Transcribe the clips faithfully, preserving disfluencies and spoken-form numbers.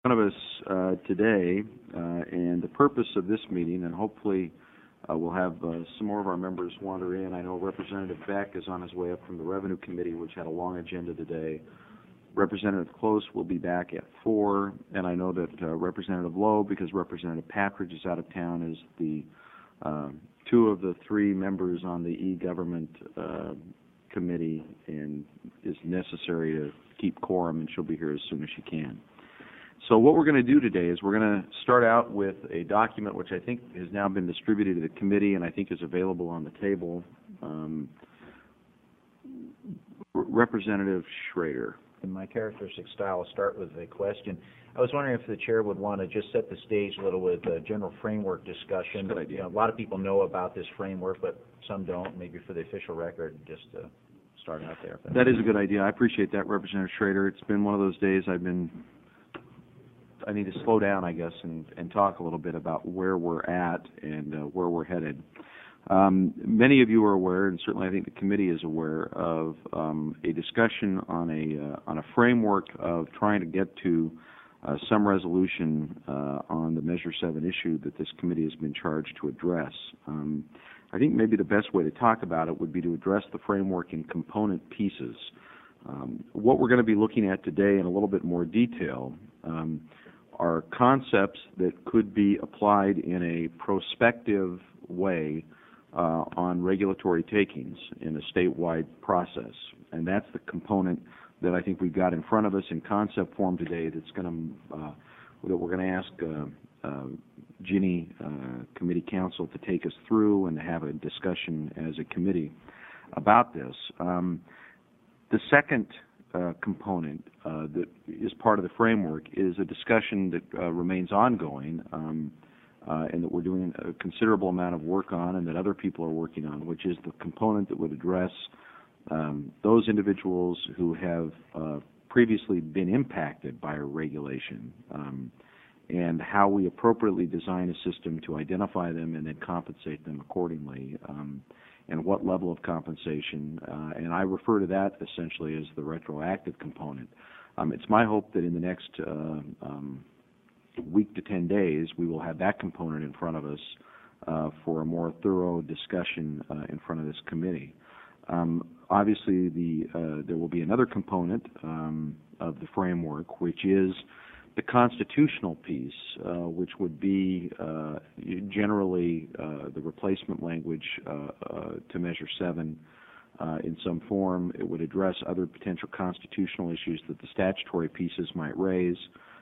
Front of us uh, today, uh, and the purpose of this meeting, and hopefully uh, we'll have uh, some more of our members wander in. I know Representative Beck is on his way up from the Revenue Committee, which had a long agenda today. Representative Close will be back at four, and I know that uh, Representative Lowe, because Representative Patridge is out of town, is the uh, two of the three members on the e-government uh, committee, and is necessary to keep quorum, and she'll be here as soon as she can. So what we're going to do today is we're going to start out with a document which I think has now been distributed to the committee and I think is available on the table. Um, Representative Schrader. In my characteristic style, I'll start with a question. I was wondering if the chair would want to just set the stage a little with a general framework discussion. Good idea. You know, a lot of people know about this framework, but some don't. Maybe for the official record, just to start out there. That is a good idea. I appreciate that, Representative Schrader. It's been one of those days I've been, I need to slow down, I guess, and, and talk a little bit about where we're at and uh, where we're headed. Um, many of you are aware, and certainly I think the committee is aware, of um, a discussion on a uh, on a framework of trying to get to uh, some resolution uh, on the Measure seven issue that this committee has been charged to address. Um, I think maybe the best way to talk about it would be to address the framework in component pieces. Um, what we're going to be looking at today in a little bit more detail um, are concepts that could be applied in a prospective way uh, on regulatory takings in a statewide process. And that's the component that I think we've got in front of us in concept form today that's going to, uh, that we're going to ask uh, uh, Ginny, uh, committee counsel, to take us through and to have a discussion as a committee about this. Um, the second Uh, component uh, that is part of the framework is a discussion that uh, remains ongoing um, uh, and that we're doing a considerable amount of work on and that other people are working on, which is the component that would address um, those individuals who have uh, previously been impacted by a regulation um, and how we appropriately design a system to identify them and then compensate them accordingly. Um, and what level of compensation, uh, and I refer to that essentially as the retroactive component. Um, it's my hope that in the next uh, um, week to ten days, we will have that component in front of us uh, for a more thorough discussion uh, in front of this committee. Um, obviously, the, uh, there will be another component um, of the framework, which is the constitutional piece, uh, which would be uh, generally uh, the replacement language uh, uh, to Measure seven uh, in some form. It would address other potential constitutional issues that the statutory pieces might raise.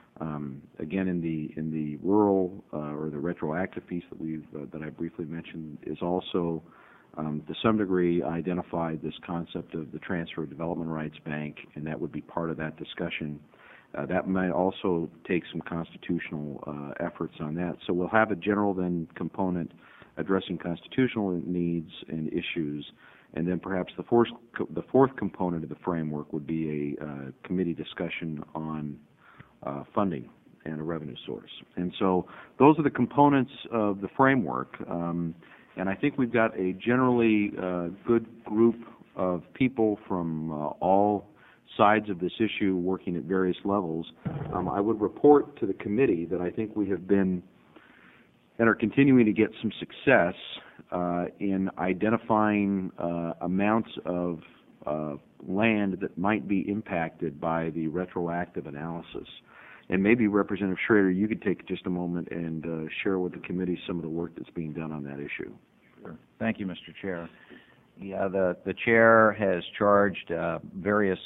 Um, again, in the in the rural uh, or the retroactive piece that we've uh, that I briefly mentioned is also um, to some degree identified this concept of the Transfer of Development Rights Bank, and that would be part of that discussion. Uh, that might also take some constitutional uh, efforts on that. So we'll have a general then component addressing constitutional needs and issues, and then perhaps the fourth, the fourth component of the framework would be a uh, committee discussion on uh, funding and a revenue source. And so those are the components of the framework, um, and I think we've got a generally uh, good group of people from uh, all sides of this issue working at various levels. Um, I would report to the committee that I think we have been and are continuing to get some success uh, in identifying uh, amounts of uh, land that might be impacted by the retroactive analysis. And maybe, Representative Schrader, you could take just a moment and uh, share with the committee some of the work that's being done on that issue. Sure. Thank you, Mister Chair. Yeah, the, the chair has charged uh, various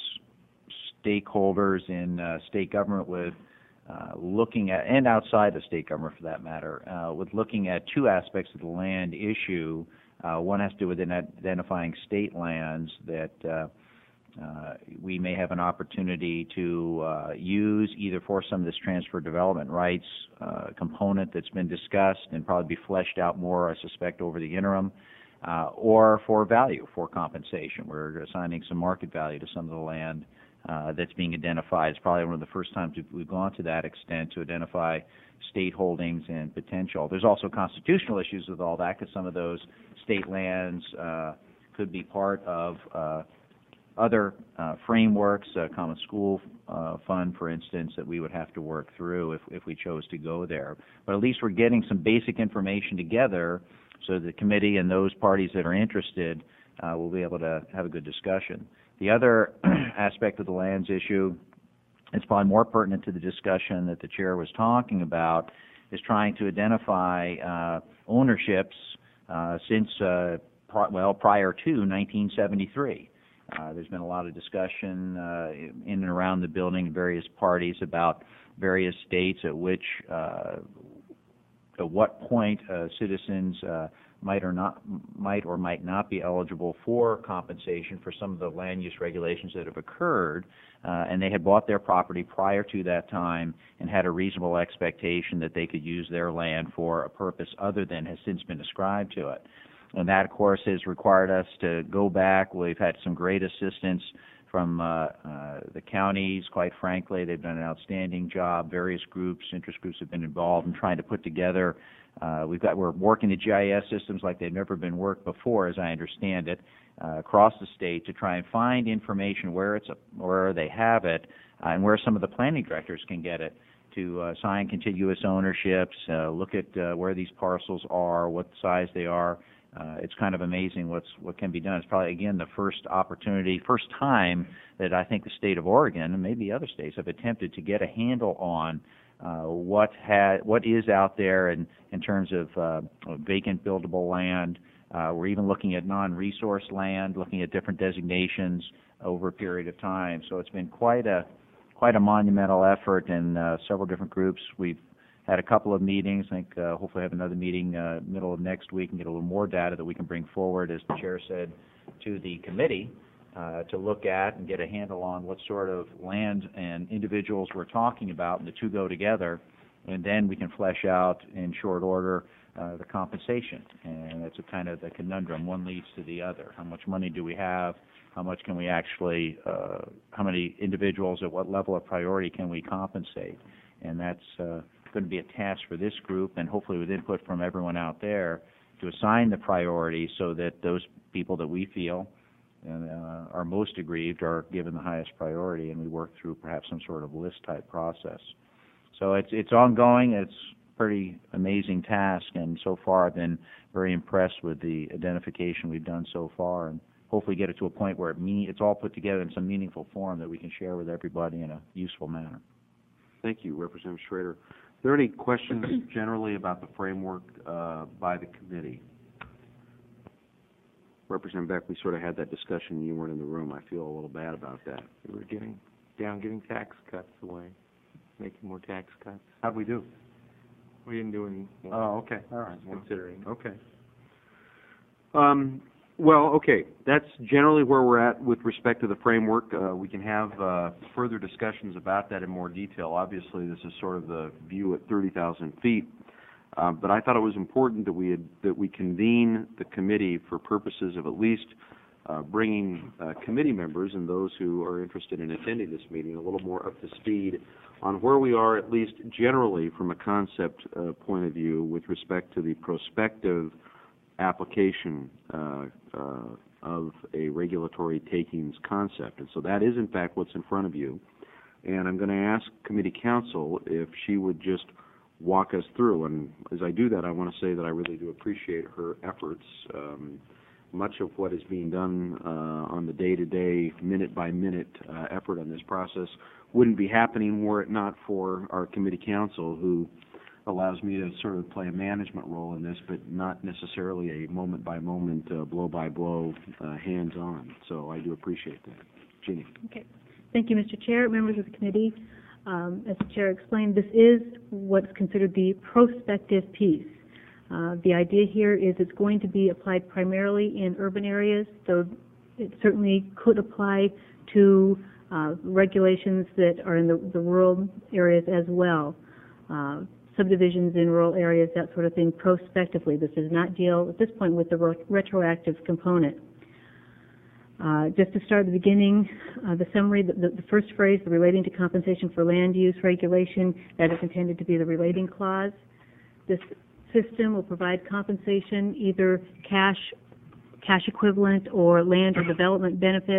stakeholders in uh, state government with uh, looking at, and outside of state government for that matter, uh, with looking at two aspects of the land issue. Uh, one has to do with identifying state lands that uh, uh, we may have an opportunity to uh, use either for some of this transfer development rights uh, component that's been discussed and probably be fleshed out more, I suspect, over the interim, uh, or for value, for compensation. We're assigning some market value to some of the land Uh, that's being identified. It's probably one of the first times we've gone to that extent to identify state holdings and potential. There's also constitutional issues with all that because some of those state lands uh, could be part of uh, other uh, frameworks, uh, Common School uh, Fund, for instance, that we would have to work through if, if we chose to go there. But at least we're getting some basic information together so the committee and those parties that are interested uh, will be able to have a good discussion. The other aspect of the lands issue, it's probably more pertinent to the discussion that the chair was talking about, is trying to identify uh, ownerships uh, since, uh, pr well, prior to nineteen seventy-three. Uh, there's been a lot of discussion uh, in and around the building, various parties about various dates at which, uh, at what point uh, citizens uh, might or not might or might not be eligible for compensation for some of the land use regulations that have occurred, uh, and they had bought their property prior to that time and had a reasonable expectation that they could use their land for a purpose other than has since been ascribed to it. And that, of course, has required us to go back. We've had some great assistance from uh, uh, the counties. Quite frankly, they've done an outstanding job. Various groups, interest groups have been involved in trying to put together. Uh, we've got, we're working the G I S systems like they've never been worked before, as I understand it, uh, across the state to try and find information where it's, a, where they have it, uh, and where some of the planning directors can get it to uh, sign contiguous ownerships, uh, look at uh, where these parcels are, what size they are. Uh, it's kind of amazing what's what can be done. It's probably, again, the first opportunity, first time that I think the state of Oregon and maybe other states have attempted to get a handle on uh, what ha what is out there in, in terms of uh, vacant buildable land. Uh, we're even looking at non-resource land, looking at different designations over a period of time. So it's been quite a quite a monumental effort, and uh, several different groups. We've had a couple of meetings. I think uh, hopefully have another meeting uh, middle of next week and get a little more data that we can bring forward, as the chair said, to the committee uh, to look at and get a handle on what sort of land and individuals we're talking about, and the two go together, and then we can flesh out in short order uh, the compensation. And that's a kind of the conundrum. One leads to the other. How much money do we have? How much can we actually, uh, how many individuals at what level of priority can we compensate? And that's uh, going to be a task for this group, and hopefully with input from everyone out there, to assign the priority so that those people that we feel uh, are most aggrieved are given the highest priority, and we work through perhaps some sort of list-type process. So it's it's ongoing. It's a pretty amazing task, and so far I've been very impressed with the identification we've done so far, and hopefully get it to a point where it mean, it's all put together in some meaningful form that we can share with everybody in a useful manner. Thank you, Representative Schrader. Are there any questions generally about the framework uh, by the committee? Representative Beck, we sort of had that discussion. You weren't in the room. I feel a little bad about that. We were getting down, giving tax cuts away, making more tax cuts. How'd we do? We didn't do any more. Oh, okay. All right. Well, Considering. okay. Um, well, okay. That's generally where we're at with respect to the framework. Uh, we can have uh, further discussions about that in more detail. Obviously, this is sort of the view at thirty thousand feet. Uh, but I thought it was important that we had, that we convene the committee for purposes of at least uh, bringing uh, committee members and those who are interested in attending this meeting a little more up to speed on where we are, at least generally from a concept uh, point of view, with respect to the prospective application uh, uh, of a regulatory takings concept. And so that is, in fact, what's in front of you. And I'm going to ask committee counsel if she would just walk us through. And as I do that, I want to say that I really do appreciate her efforts. Um, much of what is being done uh, on the day-to-day, minute-by-minute uh, effort on this process wouldn't be happening were it not for our committee counsel, who allows me to sort of play a management role in this, but not necessarily a moment-by-moment, uh, blow-by-blow, uh, hands-on. So I do appreciate that. Jeannie. Okay. Thank you, Mister Chair, members of the committee. Um, as the Chair explained, this is what's considered the prospective piece. Uh, the idea here is it's going to be applied primarily in urban areas, though it certainly could apply to uh, regulations that are in the, the rural areas as well. Uh, subdivisions in rural areas, that sort of thing, prospectively. This does not deal at this point with the retroactive component. Uh, just to start at the beginning, uh, the summary, the, the, the first phrase, the relating to compensation for land use regulation, that is intended to be the relating clause. This system will provide compensation, either cash, cash equivalent or land or development benefits,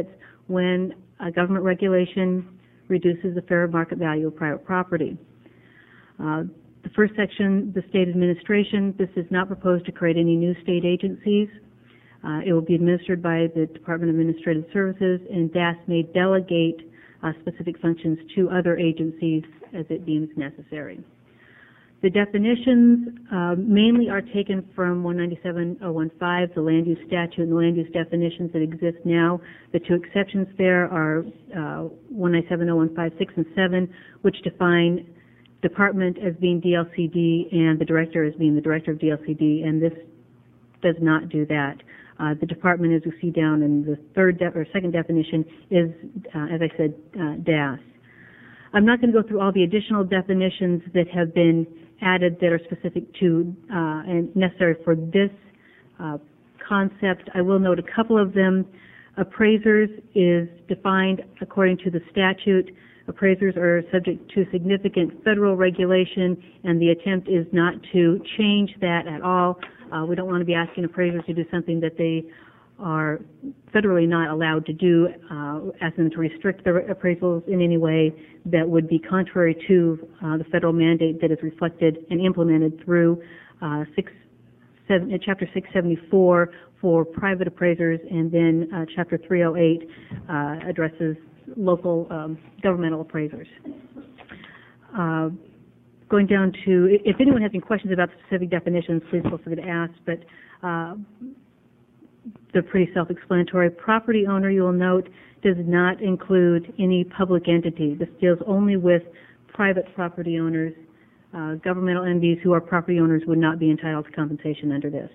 when a government regulation reduces the fair market value of private property. Uh, the first section, the state administration, this is not proposed to create any new state agencies. Uh, it will be administered by the Department of Administrative Services, and D A S may delegate uh, specific functions to other agencies as it deems necessary. The definitions uh, mainly are taken from one ninety-seven oh fifteen, the land use statute and the land use definitions that exist now. The two exceptions there are uh, one ninety-seven oh fifteen, six and seven, which define department as being D L C D and the director as being the director of D L C D, and this does not do that. Uh, the department, as you see down in the third de or second definition, is, uh, as I said, uh, D A S. I'm not going to go through all the additional definitions that have been added that are specific to uh, and necessary for this uh, concept. I will note a couple of them. Appraisers is defined according to the statute. Appraisers are subject to significant federal regulation, and the attempt is not to change that at all. Uh, we don't want to be asking appraisers to do something that they are federally not allowed to do, uh, asking them to restrict their appraisals in any way that would be contrary to uh, the federal mandate that is reflected and implemented through uh, six, seven, uh, Chapter six seventy-four for private appraisers, and then uh, Chapter three oh eight uh, addresses local um, governmental appraisers. Uh, going down to, if anyone has any questions about the specific definitions, please feel free to ask, but uh, they're pretty self-explanatory. Property owner, you will note, does not include any public entity. This deals only with private property owners. Uh, governmental entities who are property owners would not be entitled to compensation under this.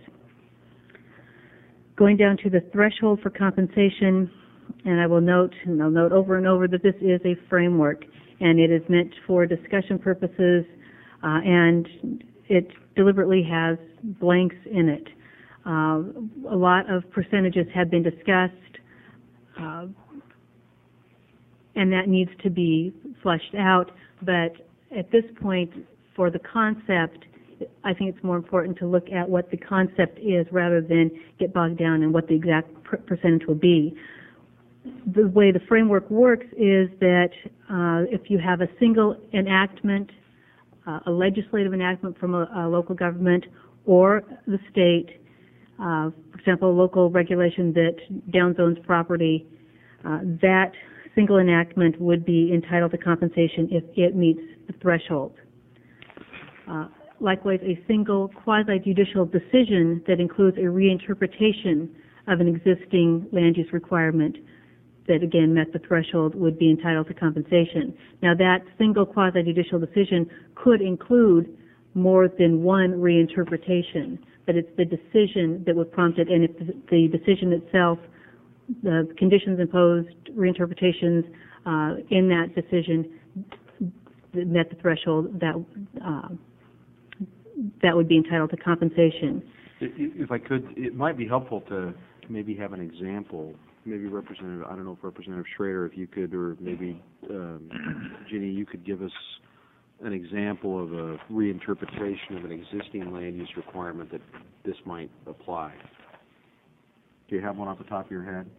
Going down to the threshold for compensation, and I will note, and I'll note over and over that this is a framework, and it is meant for discussion purposes, uh, and it deliberately has blanks in it. Uh, a lot of percentages have been discussed, uh, and that needs to be fleshed out, but at this point, for the concept, I think it's more important to look at what the concept is rather than get bogged down in what the exact per percentage will be. The way the framework works is that uh, if you have a single enactment, uh, a legislative enactment from a, a local government or the state, Uh, for example, a local regulation that downzones property, uh, that single enactment would be entitled to compensation if it meets the threshold. Uh, likewise, a single quasi-judicial decision that includes a reinterpretation of an existing land use requirement that, again, met the threshold would be entitled to compensation. Now, that single quasi-judicial decision could include more than one reinterpretation, but it's the decision that would prompt it, and if the decision itself, the conditions imposed, reinterpretations uh, in that decision that met the threshold, that uh, that would be entitled to compensation. If I could, it might be helpful to maybe have an example. Maybe Representative, I don't know if Representative Schrader, if you could, or maybe um, Ginny, you could give us an example of a reinterpretation of an existing land use requirement that this might apply. Do you have one off the top of your head?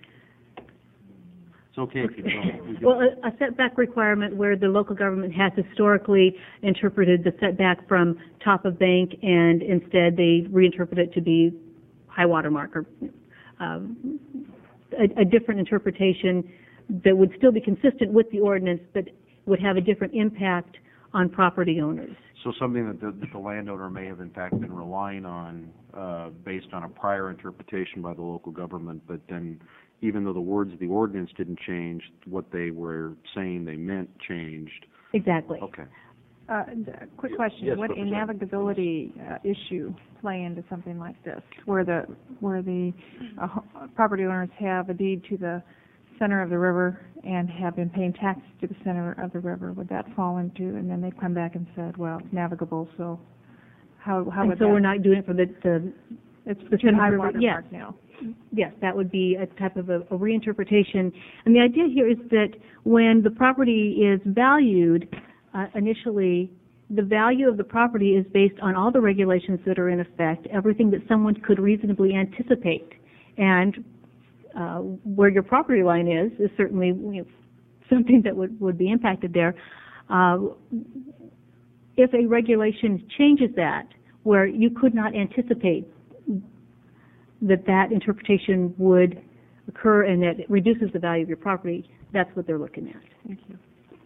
It's okay if you don't. Well, a, a setback requirement where the local government has historically interpreted the setback from top of bank, and instead they reinterpret it to be high water mark, or um, a, a different interpretation that would still be consistent with the ordinance, but would have a different impact on property owners. So something that the, that the landowner may have in fact been relying on uh, based on a prior interpretation by the local government, but then even though the words of the ordinance didn't change, what they were saying they meant changed. Exactly. Okay. Uh, quick question. Yes, Would a navigability uh, issue play into something like this, where the where the uh, property owners have a deed to the center of the river and have been paying taxes to the center of the river? Would that fall into, and then they come back and said, well, it's navigable, so how how and would so that? we're not doing it for the, the it's the between high river. water Yes. mark now. Yes, that would be a type of a, a reinterpretation. And the idea here is that when the property is valued uh, initially, the value of the property is based on all the regulations that are in effect, everything that someone could reasonably anticipate. And uh, where your property line is, is certainly, you know, something that would, would be impacted there. Uh, if a regulation changes that, where you could not anticipate that that interpretation would occur and that it reduces the value of your property, that's what they're looking at. Thank you.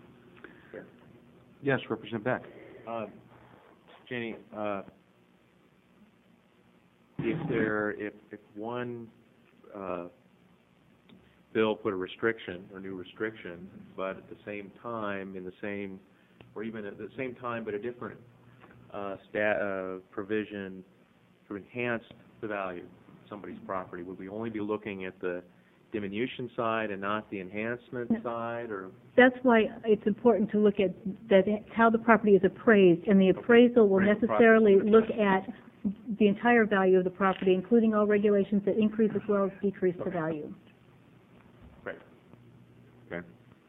Yes, Representative Beck. Uh, Jenny, uh, if there, if, if one, uh, bill put a restriction, a new restriction, but at the same time, in the same, or even at the same time, but a different, uh, stat, uh, provision to enhance the value of somebody's property, would we only be looking at the diminution side and not the enhancement No. side, or? That's why it's important to look at that, how the property is appraised, and the appraisal will Appraisal necessarily process. look at the entire value of the property, including all regulations that increase as well as decrease the value. Right. Okay.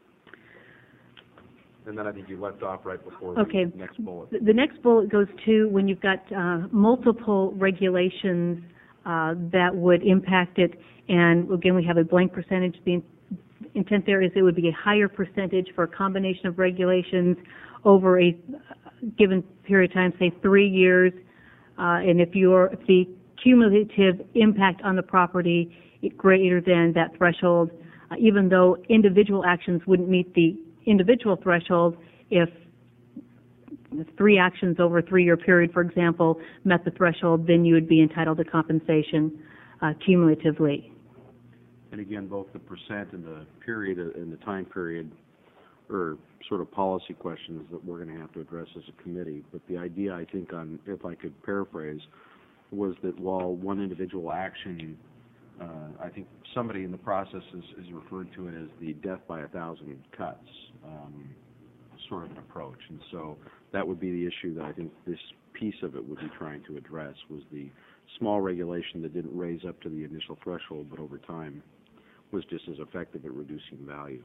And then I think you left off right before Okay. the next bullet. The the next bullet goes to when you've got uh, multiple regulations uh, that would impact it, and again, we have a blank percentage. The in- intent there is it would be a higher percentage for a combination of regulations over a given period of time, say three years, uh, and if your if the cumulative impact on the property is greater than that threshold, uh, even though individual actions wouldn't meet the individual threshold, if three actions over a three-year period, for example, met the threshold, then you would be entitled to compensation uh, cumulatively. And again, both the percent and the period and the time period are sort of policy questions that we're going to have to address as a committee. But the idea, I think, on, if I could paraphrase, was that while one individual action, uh, I think somebody in the process is, is referred to it as the death by a thousand cuts um, sort of an approach. And so that would be the issue that I think this piece of it would be trying to address, was the small regulation that didn't raise up to the initial threshold, but over time was just as effective at reducing value.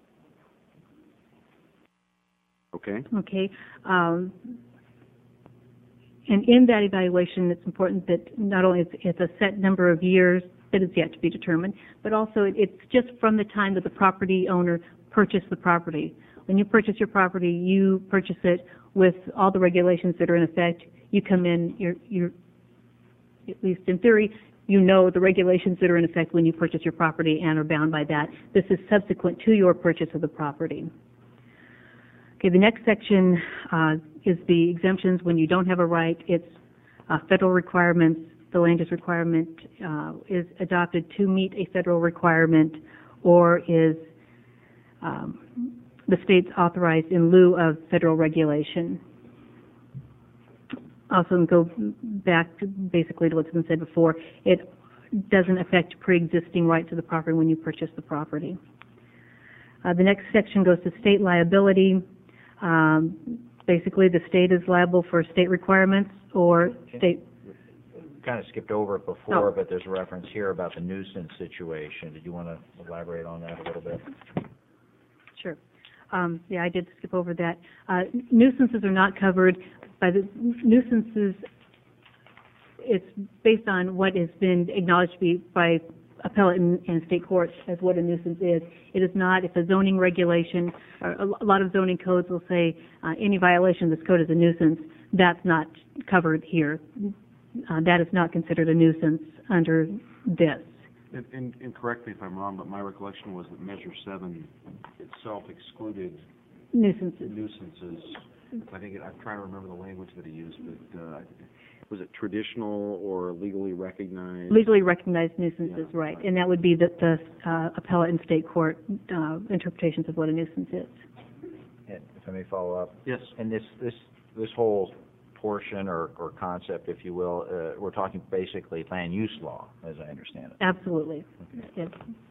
Okay? Okay. Um, and in that evaluation, it's important that not only it's, it's a set number of years that is yet to be determined, but also it, it's just from the time that the property owner purchased the property. When you purchase your property, you purchase it with all the regulations that are in effect. You come in, you're, you're at least in theory, you know the regulations that are in effect when you purchase your property and are bound by that. This is subsequent to your purchase of the property. Okay, the next section uh, is the exemptions when you don't have a right. It's uh, federal requirements. The land use requirement uh, is adopted to meet a federal requirement, or is um, the state's authorized in lieu of federal regulation. Also, go back to basically to what's been said before. It doesn't affect pre-existing right to the property when you purchase the property. Uh, the next section goes to state liability. Um, basically, the state is liable for state requirements or state. Kind of skipped over it before, Oh. but there's a reference here about the nuisance situation. Did you want to elaborate on that a little bit? Sure. Um, yeah, I did skip over that. Uh, nuisances are not covered by the nuisances. It's based on what has been acknowledged to be by appellate and, and state courts as what a nuisance is. It is not. If a zoning regulation, or a, a lot of zoning codes will say uh, any violation of this code is a nuisance. That's not covered here. Uh, that is not considered a nuisance under this. And, and, and correct me if I'm wrong, but my recollection was that Measure seven itself excluded Nuisances. nuisances. I think, it, I'm trying to remember the language that he used, but uh, was it traditional or legally recognized? Legally recognized nuisances, Yeah. right, and that would be the, the uh, appellate and state court uh, interpretations of what a nuisance is. And if I may follow up. Yes. And this, this, this whole portion or, or concept, if you will, uh, we're talking basically land use law, as I understand it. Absolutely. Yes.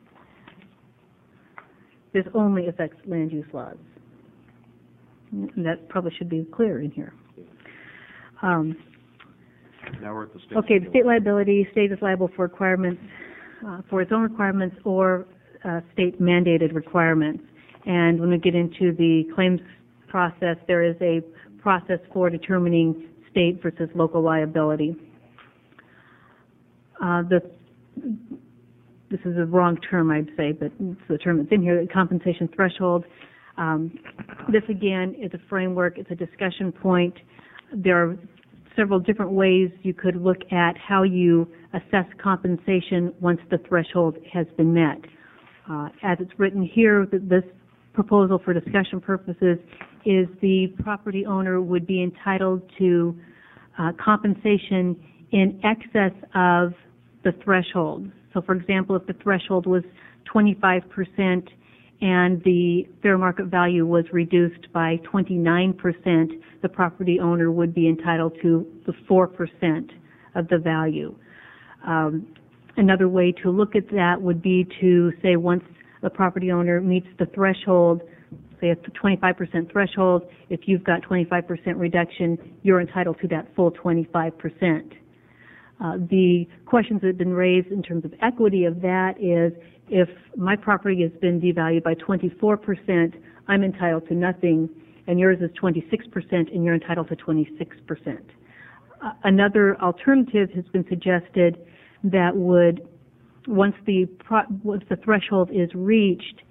This only affects land use laws. And that probably should be clear in here. Um, Now we're at the state. okay, the state liability, state is liable for requirements, uh, for its own requirements or uh, state mandated requirements. And when we get into the claims process, there is a process for determining state versus local liability. Uh, the this is a wrong term, I'd say, but it's the term that's in here, the compensation threshold. Um, this, again, is a framework. It's a discussion point. There are several different ways you could look at how you assess compensation once the threshold has been met. Uh, as it's written here, this proposal for discussion purposes is the property owner would be entitled to uh, compensation in excess of the threshold. So, for example, if the threshold was twenty-five percent and the fair market value was reduced by twenty-nine percent, the property owner would be entitled to the four percent of the value. Um, another way to look at that would be to say once the property owner meets the threshold, say at the twenty-five percent threshold, if you've got twenty-five percent reduction, you're entitled to that full twenty-five percent. Uh, the questions that have been raised in terms of equity of that is, if my property has been devalued by twenty-four percent, I'm entitled to nothing, and yours is twenty-six percent, and you're entitled to twenty-six percent. Uh, another alternative has been suggested that would, once the pro once the threshold is reached,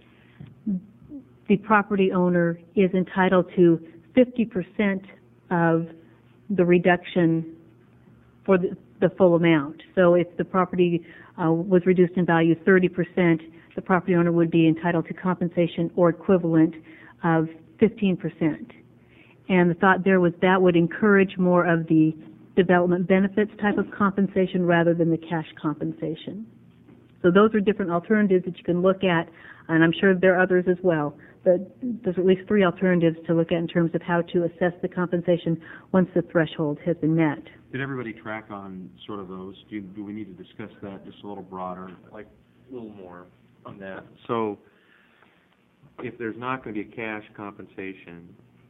the property owner is entitled to fifty percent of the reduction for the, the full amount. So if the property uh, was reduced in value thirty percent, the property owner would be entitled to compensation or equivalent of fifteen percent. And the thought there was that would encourage more of the development benefits type of compensation rather than the cash compensation. So those are different alternatives that you can look at, and I'm sure there are others as well. But there's at least three alternatives to look at in terms of how to assess the compensation once the threshold has been met. Did everybody track on sort of those? Do, you, do we need to discuss that just a little broader? Like a little more on that. So if there's not going to be a cash compensation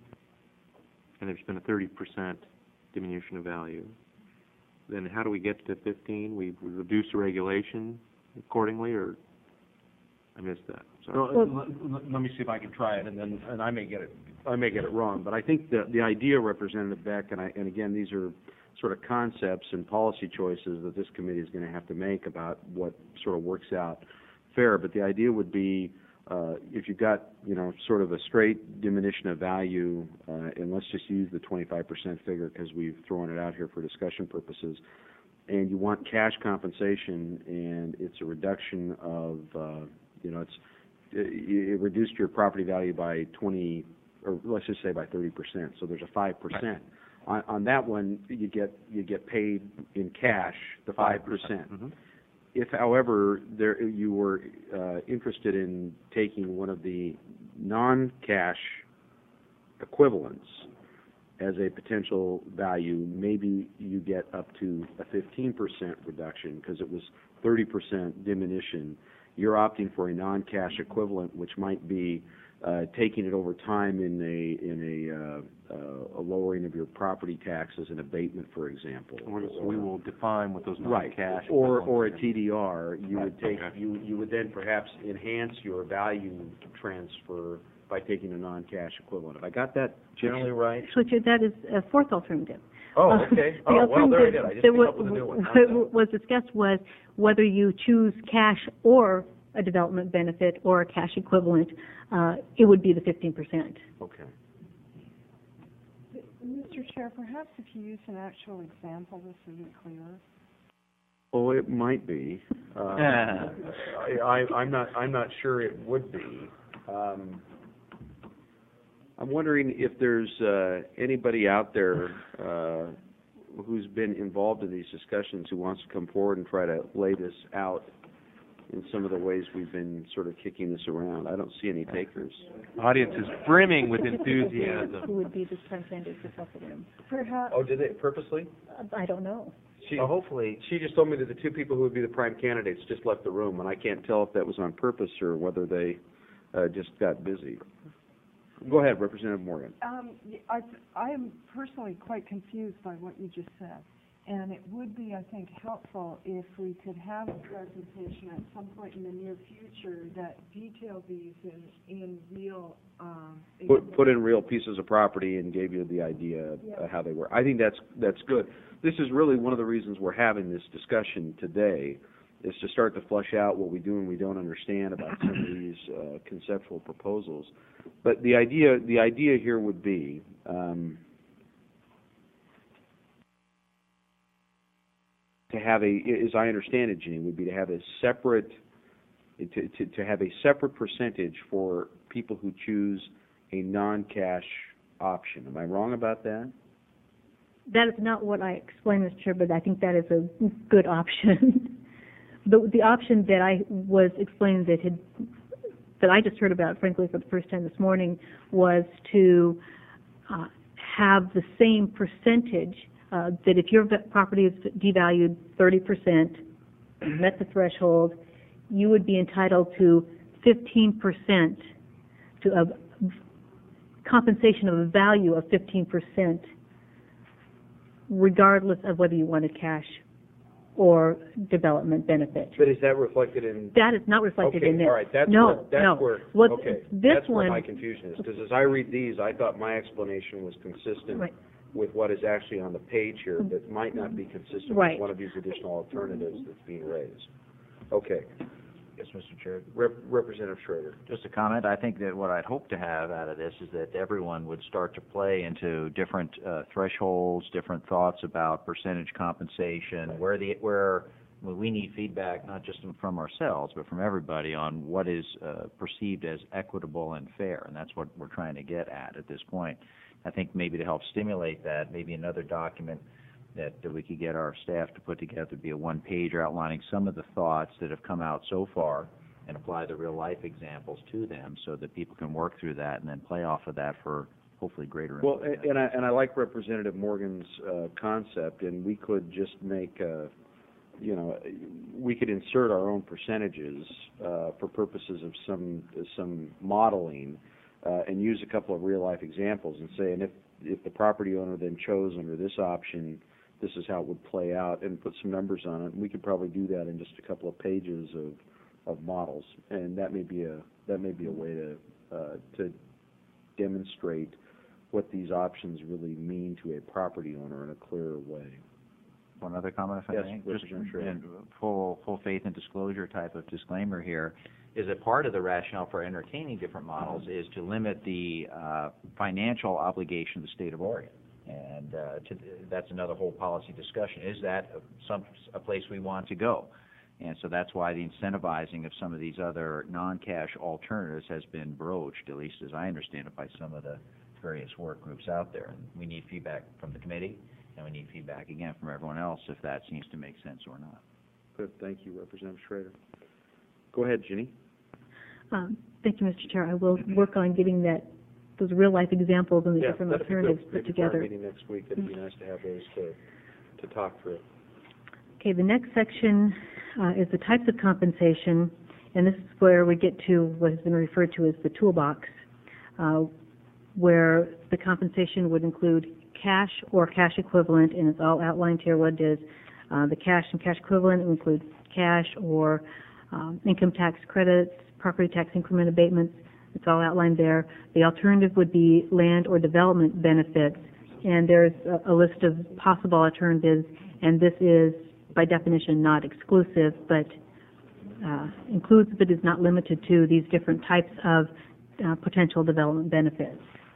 and there's been a thirty percent diminution of value, then how do we get to fifteen? We, we reduce the regulation accordingly, or I missed that. Sorry. Well, let, let me see if I can try it, and then and I may get it I may get it wrong. But I think the the idea, Representative Beck, and I and again these are sort of concepts and policy choices that this committee is going to have to make about what sort of works out fair. But the idea would be, uh, if you've got, you know, sort of a straight diminution of value, uh, and let's just use the twenty-five percent figure because we've thrown it out here for discussion purposes, and you want cash compensation, and it's a reduction of, uh, you know, it's it, it reduced your property value by twenty, or let's just say by thirty percent. So there's a five percent. Right. On, on that one, you get you get paid in cash the five percent. Mm-hmm. If, however, there you were uh, interested in taking one of the non-cash equivalents as a potential value, maybe you get up to a fifteen percent reduction because it was thirty percent diminution. You're opting for a non-cash equivalent, which might be uh, taking it over time in a in a, uh, uh, a lowering of your property taxes and abatement, for example. Or, so we will define what those non-cash right. Or or a T D R. You would take okay. you you would then perhaps enhance your value transfer by taking a non-cash equivalent. Have I got that generally right? Actually, that is a fourth alternative. Oh, okay. Uh, oh, well, there I did. I just came up with a new one. What was discussed was whether you choose cash or a development benefit or a cash equivalent, uh, it would be the fifteen percent. Okay. Mister Chair, perhaps if you use an actual example, this would be clearer. Oh, it might be. Uh, I, I, I'm not. I'm not sure it would be. Um, I'm wondering if there's uh, anybody out there uh, who's been involved in these discussions who wants to come forward and try to lay this out in some of the ways we've been sort of kicking this around. I don't see any takers. Audience is brimming with enthusiasm. Who would be the representative to fill the room? Perhaps. Oh, did they purposely? Uh, I don't know. She, well, hopefully. She just told me that the two people who would be the prime candidates just left the room, and I can't tell if that was on purpose or whether they uh, just got busy. Go ahead, Representative Morgan. Um, I, I am personally quite confused by what you just said. And it would be, I think, helpful if we could have a presentation at some point in the near future that detailed these in, in real um, put, put in real pieces of property and gave you the idea of yeah. uh, how they were. I think that's that's good. This is really one of the reasons we're having this discussion today, is to start to flush out what we do and we don't understand about some of these uh, conceptual proposals. But the idea, the idea here would be, um, to have a, as I understand it, Ginny, would be to have a separate, to, to, to have a separate percentage for people who choose a non-cash option. Am I wrong about that? That is not what I explained, Mister Chair, but I think that is a good option. the the option that I was explaining that had that I just heard about, frankly, for the first time this morning, was to uh, have the same percentage uh, that if your property is devalued thirty percent, met the threshold, you would be entitled to fifteen percent to a compensation of a value of fifteen percent, regardless of whether you wanted cash or development benefit. But is that reflected in? That is not reflected in this. Okay, all right, that's no, where, that's no. where, What, okay, this that's where one, my confusion is, because as I read these, I thought my explanation was consistent right. with what is actually on the page here, but might not be consistent Right. with one of these additional alternatives that's being raised. Okay. Yes, Mister Chair. Rep- Representative Schrader. Just a comment. I think that what I'd hope to have out of this is that everyone would start to play into different uh, thresholds, different thoughts about percentage compensation, where the where well, we need feedback not just from ourselves but from everybody on what is uh, perceived as equitable and fair, and that's what we're trying to get at at this point. I think maybe to help stimulate that, maybe another document that, that we could get our staff to put together would be a one-pager outlining some of the thoughts that have come out so far and apply the real-life examples to them so that people can work through that and then play off of that for hopefully greater Well, improvement. and I, and I like Representative Morgan's uh, concept, and we could just make, uh, you know, we could insert our own percentages uh, for purposes of some some modeling uh, and use a couple of real-life examples and say, and if, if the property owner then chose under this option, this is how it would play out, and put some numbers on it. And we could probably do that in just a couple of pages of, of models, and that may be a that may be a way to uh, to demonstrate what these options really mean to a property owner in a clearer way. One other comment, if I Yes, may? Representative Just Schrader. in full, full faith and disclosure type of disclaimer here, is that part of the rationale for entertaining different models is to limit the uh, financial obligation of the state of Oregon. And uh, to, that's another whole policy discussion. Is that a, some, a place we want to go? And so that's why the incentivizing of some of these other non-cash alternatives has been broached, at least as I understand it, by some of the various work groups out there. And we need feedback from the committee, and we need feedback again from everyone else if that seems to make sense or not. Good, thank you, Representative Schrader. Go ahead, Ginny. Um, thank you, Mister Chair. I will work on getting that those real-life examples and the different alternatives put together. Maybe for our meeting next week, it'd be nice to have those to, to talk through. Okay, the next section uh, is the types of compensation, and this is where we get to what has been referred to as the toolbox, uh, where the compensation would include cash or cash equivalent, and it's all outlined here what it is. Uh, the cash and cash equivalent include cash or um, income tax credits, property tax increment abatements. It's all outlined there. The alternative would be land or development benefits, and there's a, a list of possible alternatives, and this is, by definition, not exclusive, but uh, includes but is not limited to these different types of uh, potential development benefits.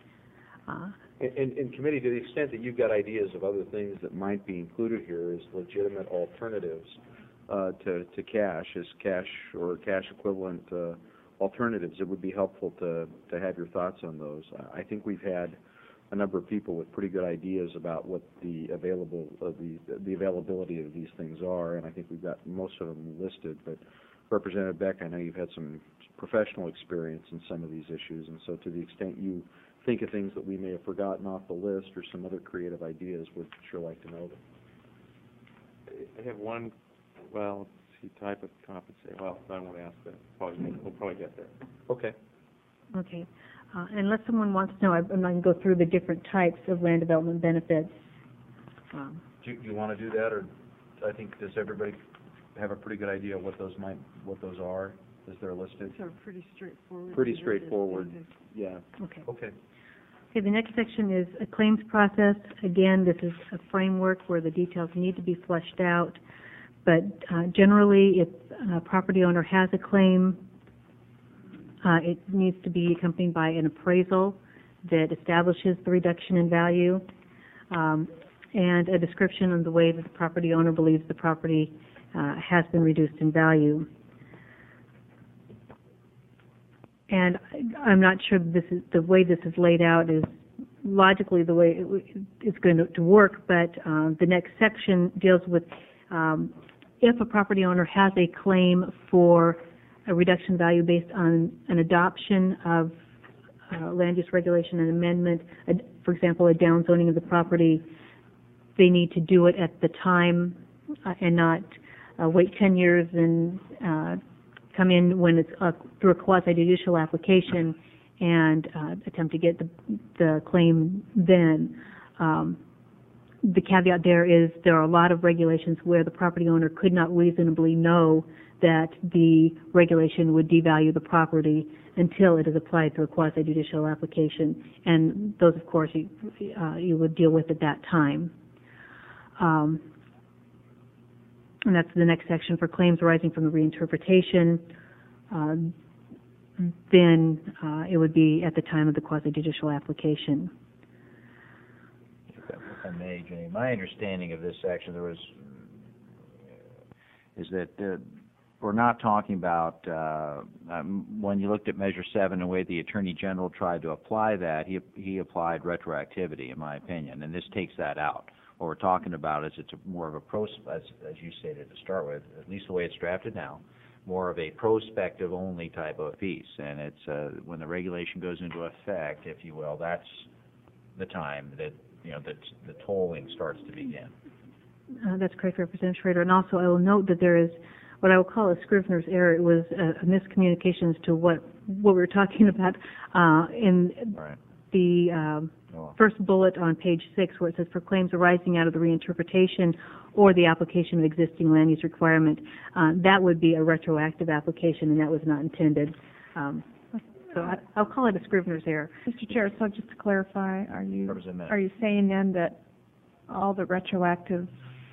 Uh, And, and committee, to the extent that you've got ideas of other things that might be included here as legitimate alternatives uh, to, to cash, as cash or cash equivalent uh, alternatives, it would be helpful to, to have your thoughts on those. I think we've had a number of people with pretty good ideas about what the available, uh, the, the availability of these things are, and I think we've got most of them listed. But Representative Beck, I know you've had some professional experience in some of these issues, and so to the extent you think of things that we may have forgotten off the list or some other creative ideas, would sure like to know them. I have one, well, let's see, type of compensation. Well, I won't ask that. Probably, we'll probably get there. Okay. Okay. Uh, unless someone wants to know, I- I'm not going to go through the different types of land development benefits. Um, Do you, you want to do that, or I think, does everybody have a pretty good idea what those might, what those are, as they're listed? So pretty straightforward. Pretty straightforward, yeah. okay. Okay. Okay, the next section is a claims process. Again, this is a framework where the details need to be fleshed out. but uh, generally, if a property owner has a claim, uh, it needs to be accompanied by an appraisal that establishes the reduction in value, um, and a description of the way that the property owner believes the property uh, has been reduced in value. And I- I'm not sure this is, the way this is laid out is logically the way it, it's going to, to work, but um, the next section deals with um, if a property owner has a claim for a reduction in value based on an adoption of uh, land use regulation and amendment, a, for example, a downzoning of the property, they need to do it at the time uh, and not uh, wait ten years and uh, come in when it's uh, through a quasi-judicial application and uh, attempt to get the, the claim then. Um, the caveat there is there are a lot of regulations where the property owner could not reasonably know that the regulation would devalue the property until it is applied through a quasi-judicial application, and those, of course, you, uh, you would deal with at that time. Um, and that's the next section for claims arising from the reinterpretation. Uh, then uh, it would be at the time of the quasi-judicial application. If I may, Jenny, my understanding of this section, there was, is that uh, we're not talking about, uh, um, when you looked at Measure seven, the way the Attorney General tried to apply that, he, he applied retroactivity, in my opinion, and this takes that out. What we're talking about is it's a, more of a, pros, as, as you stated to start with, at least the way it's drafted now, more of a prospective only type of piece. And it's, uh, when the regulation goes into effect, if you will, that's the time that, you know, that the tolling starts to begin. Uh, that's correct, Representative Schrader. And also I will note that there is what I will call a Scrivener's error. It was a, a miscommunication as to what, what we were talking about uh, in Right. the um, Oh. first bullet on page six, where it says for claims arising out of the reinterpretation or the application of existing land use requirement. Uh, that would be a retroactive application, and that was not intended. Um, so I, I'll call it a Scrivener's error. Mister Chair, so just to clarify, are you, Representative. are you saying then that all the retroactive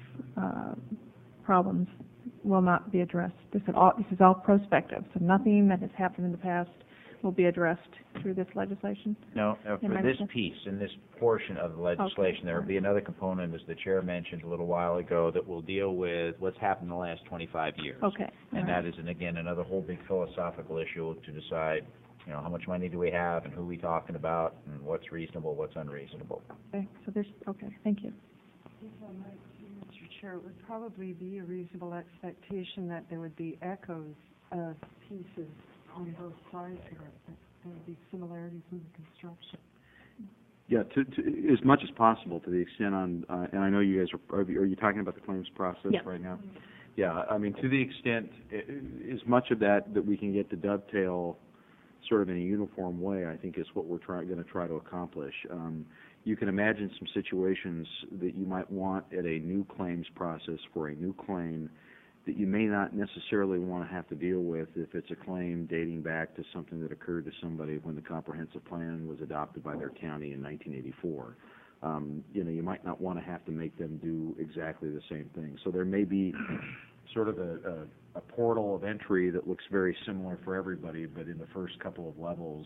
uh, problems will not be addressed? This is all, this is all prospective, so nothing that has happened in the past will be addressed through this legislation? No, uh, Am for I this mistaken? piece, in this portion of the legislation, there will be another component, as the chair mentioned a little while ago, that will deal with what's happened in the last twenty-five years. Okay. And all right. that is, and again, another whole big philosophical issue to decide, you know, how much money do we have and who we talking about and what's reasonable, what's unreasonable. Okay, so there's, okay, thank you. If I might, Mister Chair, it would probably be a reasonable expectation that there would be echoes of pieces on both sides of it, that there would be similarities in the construction. Yeah, to, to, as much as possible, to the extent on, uh, and I know you guys are, are you, are you talking about the claims process Yeah. right now? Yeah, I mean, to the extent, i- i- as much of that that we can get to dovetail sort of in a uniform way, I think is what we're trying, going to try to accomplish. Um, you can imagine some situations that you might want at a new claims process for a new claim that you may not necessarily want to have to deal with if it's a claim dating back to something that occurred to somebody when the comprehensive plan was adopted by their county in nineteen eighty-four. Um, you know, you might not want to have to make them do exactly the same thing. So there may be sort of a, a, a portal of entry that looks very similar for everybody, but in the first couple of levels,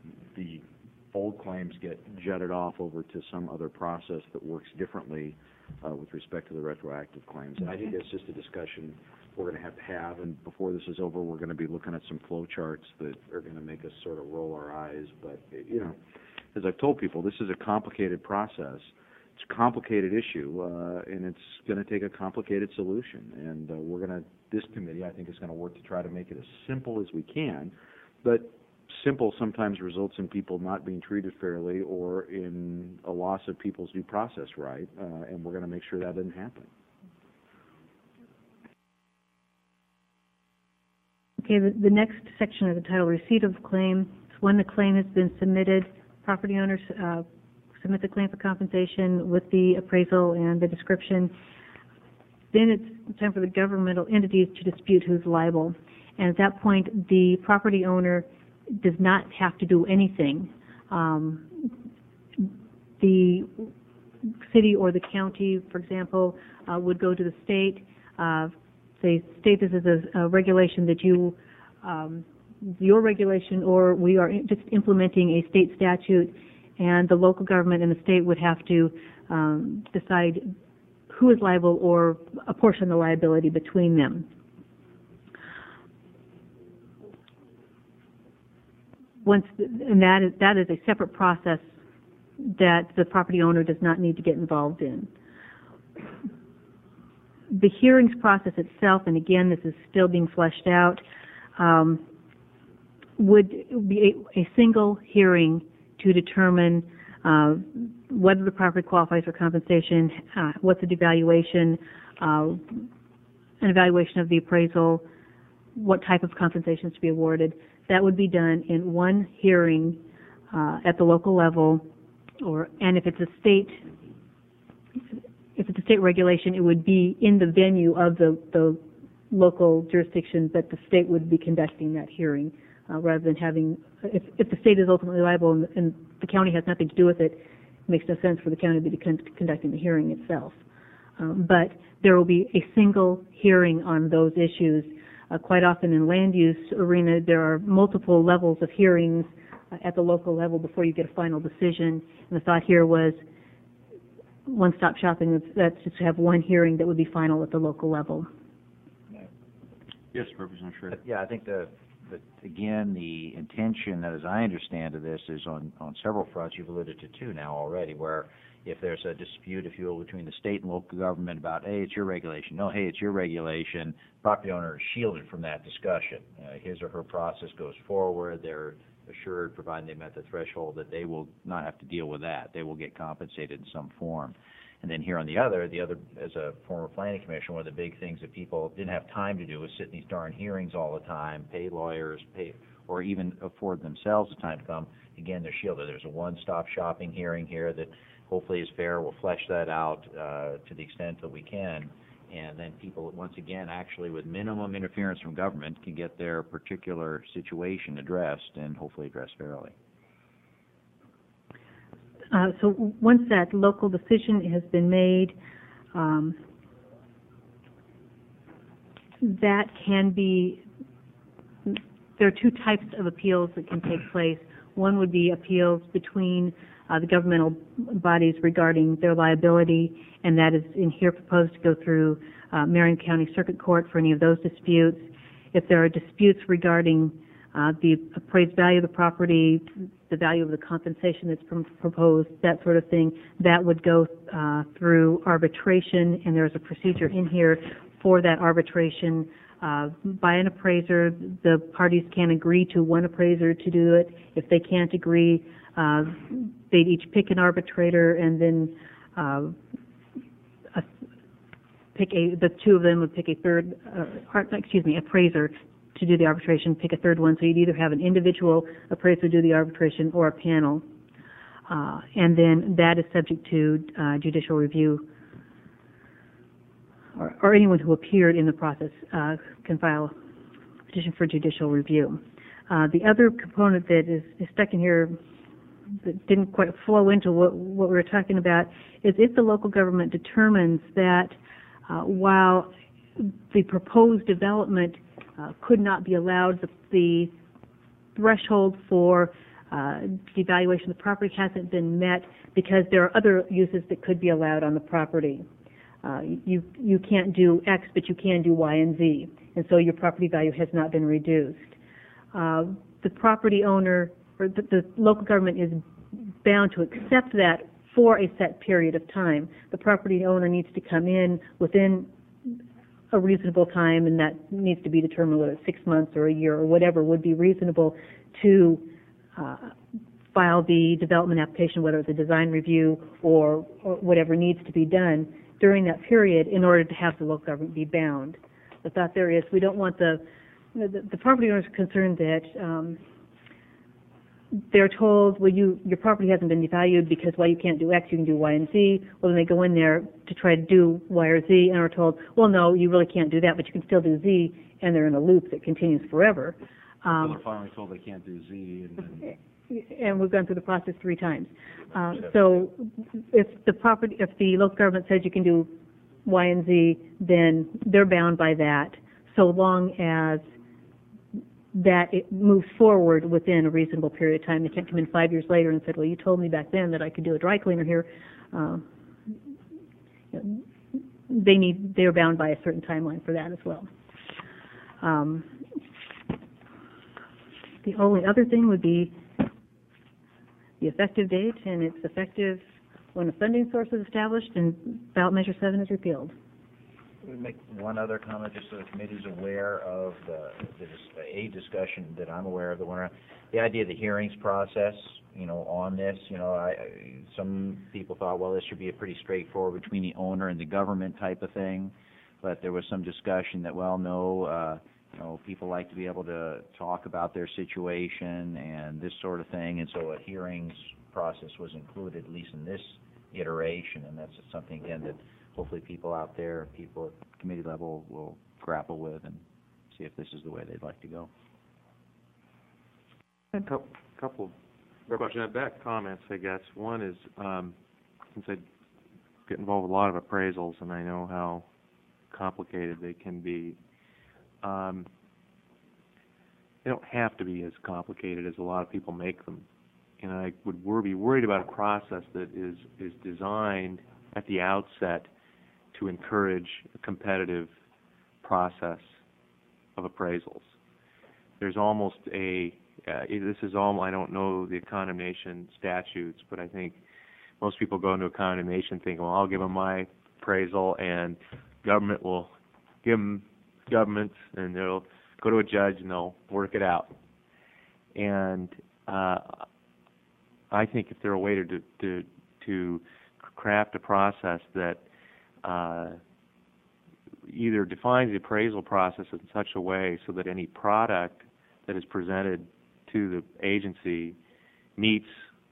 the old claims get jutted off over to some other process that works differently uh, with respect to the retroactive claims. And I think that's just a discussion we're going to have to have, and before this is over, we're going to be looking at some flow charts that are going to make us sort of roll our eyes. But, you know, as I've told people, this is a complicated process. It's a complicated issue, uh, and it's going to take a complicated solution. And uh, we're going to, this committee, I think, is going to work to try to make it as simple as we can. But simple sometimes results in people not being treated fairly or in a loss of people's due process right, uh, and we're going to make sure that doesn't happen. Okay, the, the next section of the title, receipt of claim, is when the claim has been submitted. Property owners uh, submit the claim for compensation with the appraisal and the description. Then it's time for the governmental entities to dispute who's liable. And at that point, the property owner does not have to do anything. Um, the city or the county, for example, uh, would go to the state, uh, say, state this as a, a regulation that you, um, your regulation, or we are just implementing a state statute, and the local government and the state would have to um, decide who is liable or apportion the liability between them. Once, and that is, that is a separate process that the property owner does not need to get involved in. The hearings process itself, and again, this is still being fleshed out, um, would be a, a single hearing to determine uh, whether the property qualifies for compensation, uh, what's the devaluation, uh, an evaluation of the appraisal, what type of compensation is to be awarded. That would be done in one hearing uh, at the local level, or and if it's a state, if it's a state regulation, it would be in the venue of the, the local jurisdiction that the state would be conducting that hearing, uh, rather than having, if, if the state is ultimately liable and, and the county has nothing to do with it, it makes no sense for the county to be con conducting the hearing itself. Um, but there will be a single hearing on those issues. Uh, quite often in land use arena, there are multiple levels of hearings uh, at the local level before you get a final decision. And the thought here was one-stop shopping, that's just to have one hearing that would be final at the local level. Yes, Representative Schrader. Yeah, I think the, the, again, the intention, as I understand of this, is on, on several fronts. You've alluded to two now already, where if there's a dispute, if you will, between the state and local government about, hey, it's your regulation, no, hey, it's your regulation, property owner is shielded from that discussion. Uh, his or her process goes forward. They're assured, providing they met the threshold, that they will not have to deal with that. They will get compensated in some form. And then here on the other, the other, as a former planning commissioner, one of the big things that people didn't have time to do was sit in these darn hearings all the time, pay lawyers, pay, or even afford themselves the time to come. Again, they're shielded. There's a one-stop shopping hearing here that hopefully is fair. We'll flesh that out uh, to the extent that we can. And then people, once again, actually with minimum interference from government, can get their particular situation addressed and hopefully addressed fairly. Uh, so once that local decision has been made, um, that can be, there are two types of appeals that can take place. One would be appeals between uh, the governmental bodies regarding their liability, and that is in here proposed to go through uh, Marion County Circuit Court for any of those disputes. If there are disputes regarding uh, the appraised value of the property, the value of the compensation that's pr proposed, that sort of thing, that would go uh, through arbitration, and there's a procedure in here for that arbitration uh, by an appraiser. The parties can agree to one appraiser to do it. If they can't agree, uh, they'd each pick an arbitrator, and then uh, a, pick a, the two of them would pick a third, uh, excuse me, appraiser to do the arbitration, pick a third one. So you'd either have an individual appraiser do the arbitration or a panel. Uh, and then that is subject to uh, judicial review, or, or anyone who appeared in the process uh, can file a petition for judicial review. Uh, the other component that is, is stuck in here that didn't quite flow into what, what we were talking about is if the local government determines that uh, while the proposed development Uh, could not be allowed, the, the threshold for uh, devaluation of the property hasn't been met because there are other uses that could be allowed on the property. Uh, you, you can't do X, but you can do Y and Z, and so your property value has not been reduced. Uh, the property owner, or the, the local government is bound to accept that for a set period of time. The property owner needs to come in within a reasonable time, and that needs to be determined whether it's six months or a year or whatever would be reasonable to uh, file the development application, whether it's a design review or, or whatever needs to be done during that period in order to have the local government be bound. The thought there is we don't want the, the, the property owners concerned that um, they're told, well, you, your property hasn't been devalued because, well, you can't do X, you can do Y and Z. Well, then they go in there to try to do Y or Z and are told, well, no, you really can't do that, but you can still do Z, and they're in a loop that continues forever. Um, so they're finally told they can't do Z, and then... and we've gone through the process three times. Uh, so if the property, if the local government says you can do Y and Z, then they're bound by that, so long as that it moves forward within a reasonable period of time. They can't come in five years later and say, well, you told me back then that I could do a dry cleaner here. Uh, they need, they're bound by a certain timeline for that as well. Um, the only other thing would be the effective date, and it's effective when a funding source is established and ballot measure seven is repealed. Let me make one other comment, just so the committee's aware of the, the a discussion that I'm aware of, the one, the idea of the hearings process, you know, on this. You know, I, I some people thought, well, this should be a pretty straightforward between the owner and the government type of thing, but there was some discussion that, well, no, uh, you know, people like to be able to talk about their situation and this sort of thing, and so a hearings process was included, at least in this iteration, and that's something, again, that hopefully people out there, people at committee level will grapple with and see if this is the way they'd like to go. A couple, couple Representative Beck comments, I guess. One is, um, since I get involved with a lot of appraisals and I know how complicated they can be, um, they don't have to be as complicated as a lot of people make them. And I would wor- be worried about a process that is, is designed at the outset to encourage a competitive process of appraisals. There's almost a, uh, this is all, I don't know the condemnation statutes, but I think most people go into a condemnation thinking, well, I'll give them my appraisal and government will give them government and they'll go to a judge and they'll work it out. And uh, I think if there a way to, to, to craft a process that uh, either defines the appraisal process in such a way so that any product that is presented to the agency meets,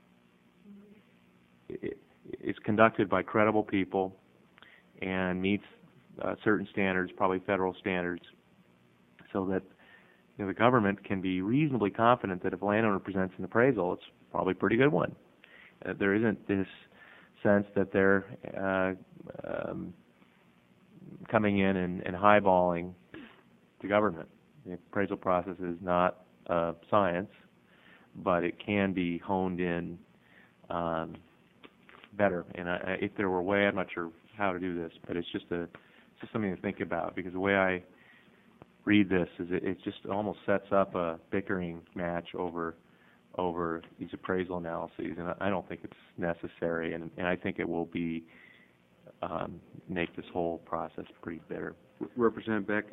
it, it's conducted by credible people and meets uh, certain standards, probably federal standards, so that you know, the government can be reasonably confident that if a landowner presents an appraisal, it's probably a pretty good one. Uh, there isn't this sense that they're uh, um, coming in and, and highballing the government. The appraisal process is not uh, science, but it can be honed in um, better. And I, if there were a way, I'm not sure how to do this, but it's just a it's just something to think about, because the way I read this is it, it just almost sets up a bickering match over over these appraisal analyses, and I don't think it's necessary, and, and I think it will be um, make this whole process pretty bitter. Representative Beck,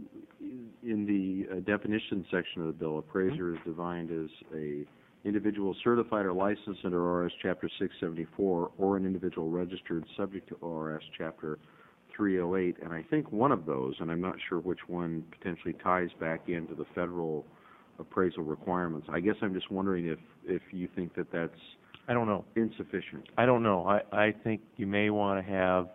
in the uh, definition section of the bill, appraiser is defined as a individual certified or licensed under O R S Chapter six seventy-four, or an individual registered subject to O R S Chapter three oh eight, and I think one of those, and I'm not sure which one potentially ties back into the federal appraisal requirements. I guess I'm just wondering if, if you think that that's I don't know. insufficient. I don't know. I, I think you may want to have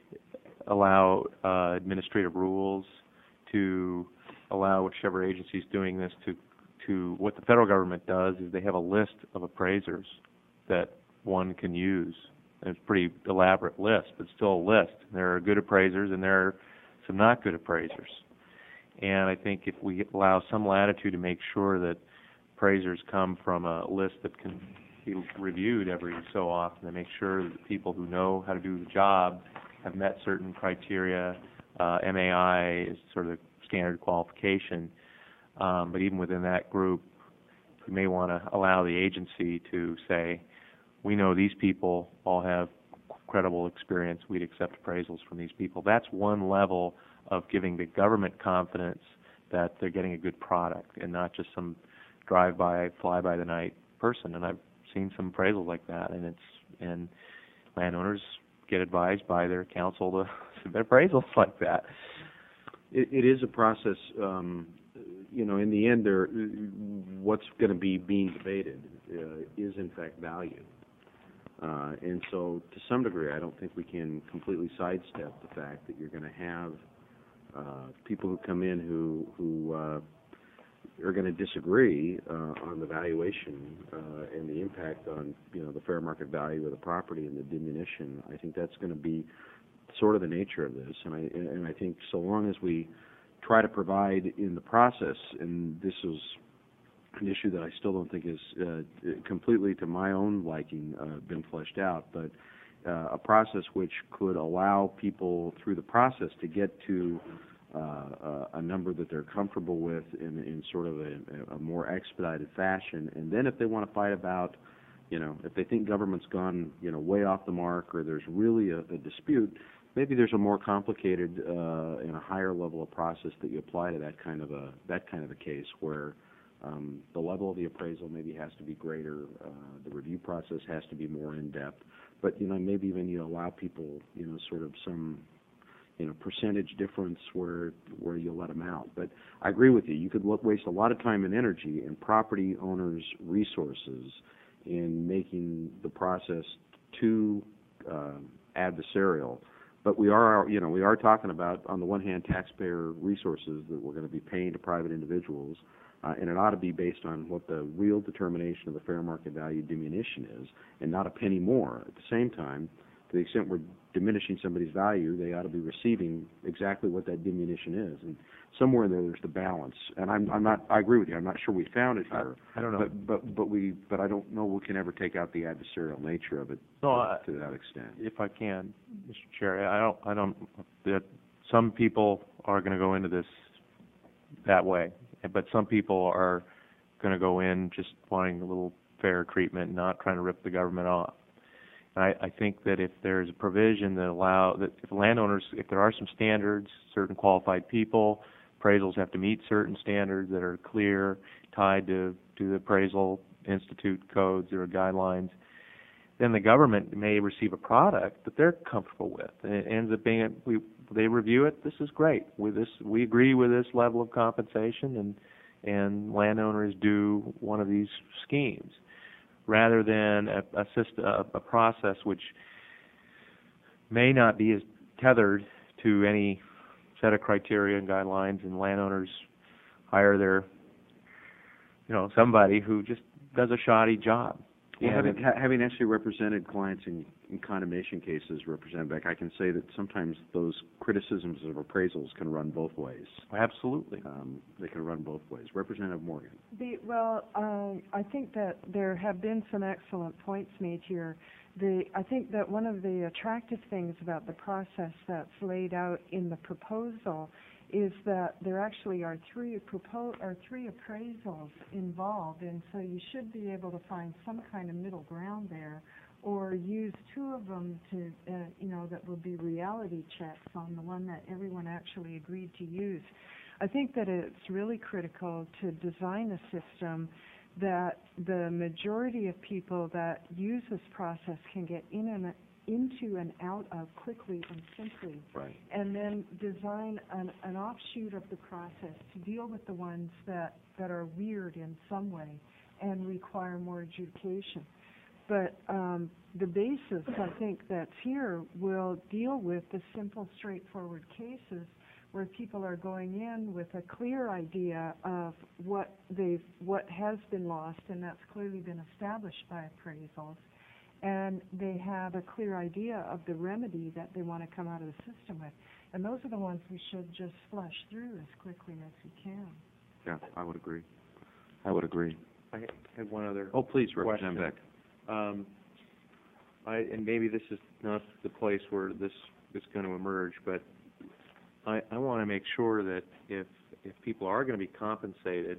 allow uh, administrative rules to allow whichever agency is doing this to to what the federal government does is they have a list of appraisers that one can use. And it's a pretty elaborate list, but still a list. There are good appraisers and there are some not good appraisers. And I think if we allow some latitude to make sure that appraisers come from a list that can be reviewed every so often, to make sure that the people who know how to do the job have met certain criteria. uh, M A I is sort of the standard qualification, um, but even within that group, we may want to allow the agency to say, we know these people all have credible experience, we'd accept appraisals from these people. That's one level of giving the government confidence that they're getting a good product and not just some drive-by, fly-by-the-night person. And I've seen some appraisals like that, and it's and landowners get advised by their counsel to submit appraisals like that. It, it is a process, um, you know, in the end, there, what's going to be being debated uh, is, in fact, value. Uh, and so, to some degree, I don't think we can completely sidestep the fact that you're going to have uh, people who come in who, who uh, are going to disagree uh, on the valuation uh, and the impact on, you know, the fair market value of the property and the diminution. I think that's going to be sort of the nature of this, and I and I think so long as we try to provide in the process, and this is an issue that I still don't think is uh, completely to my own liking uh, been fleshed out, but uh, a process which could allow people through the process to get to uh, a, a number that they're comfortable with in, in sort of a, a more expedited fashion. And then if they want to fight about, you know, if they think government's gone, you know, way off the mark, or there's really a, a dispute, maybe there's a more complicated uh, and a higher level of process that you apply to that kind of a that kind of a case where um, the level of the appraisal maybe has to be greater, uh, the review process has to be more in depth, but you know maybe even you allow people you know sort of some you know percentage difference where where you let them out. But I agree with you. You could look, waste a lot of time and energy and property owners' resources in making the process too uh, adversarial. But we are, you know, we are talking about, on the one hand, taxpayer resources that we're going to be paying to private individuals, uh, and it ought to be based on what the real determination of the fair market value diminution is, and not a penny more. At the same time, to the extent we're diminishing somebody's value, they ought to be receiving exactly what that diminution is. And somewhere in there, there's the balance. And I'm, I'm not, I agree with you. I'm not sure we found it here. I don't know. But, but, but we, but I don't know we can ever take out the adversarial nature of it No, to, I- to that extent. If I can, Mister Chair, I don't, I don't, that some people are going to go into this that way, but some people are going to go in just wanting a little fair treatment, not trying to rip the government off. And I, I think that if there's a provision that allow, that if landowners, if there are some standards, certain qualified people, appraisals have to meet certain standards that are clear, tied to, to the appraisal institute codes or guidelines, then the government may receive a product that they're comfortable with. And it ends up being, a, we, they review it, this is great. With this, we agree with this level of compensation, and, and landowners do one of these schemes, rather than a, a, system, a, a process which may not be as tethered to any set of criteria and guidelines, and landowners hire their, you know, somebody who just does a shoddy job. Well, And having, ha- having actually represented clients in, in condemnation cases, Representative Beck, I can say that sometimes those criticisms of appraisals can run both ways. Absolutely. Um, they can run both ways. Representative Morgan. The, well, um, I think that there have been some excellent points made here. The, I think that one of the attractive things about the process that's laid out in the proposal is that there actually are three propo- are three appraisals involved, and so you should be able to find some kind of middle ground there, or use two of them to, uh, you know, that will be reality checks on the one that everyone actually agreed to use. I think that it's really critical to design a system that the majority of people that use this process can get in and into and out of quickly and simply. Right. And then design an, an offshoot of the process to deal with the ones that, that are weird in some way and require more adjudication. But um, the basis, I think, that's here will deal with the simple, straightforward cases where people are going in with a clear idea of what they've, what has been lost, and that's clearly been established by appraisals, and they have a clear idea of the remedy that they want to come out of the system with. And those are the ones we should just flush through as quickly as we can. Yeah, I would agree. I would agree. I had one other. Oh, please, Representative question. Beck. Um, I, and maybe this is not the place where this is going to emerge, but I, I want to make sure that if if people are going to be compensated,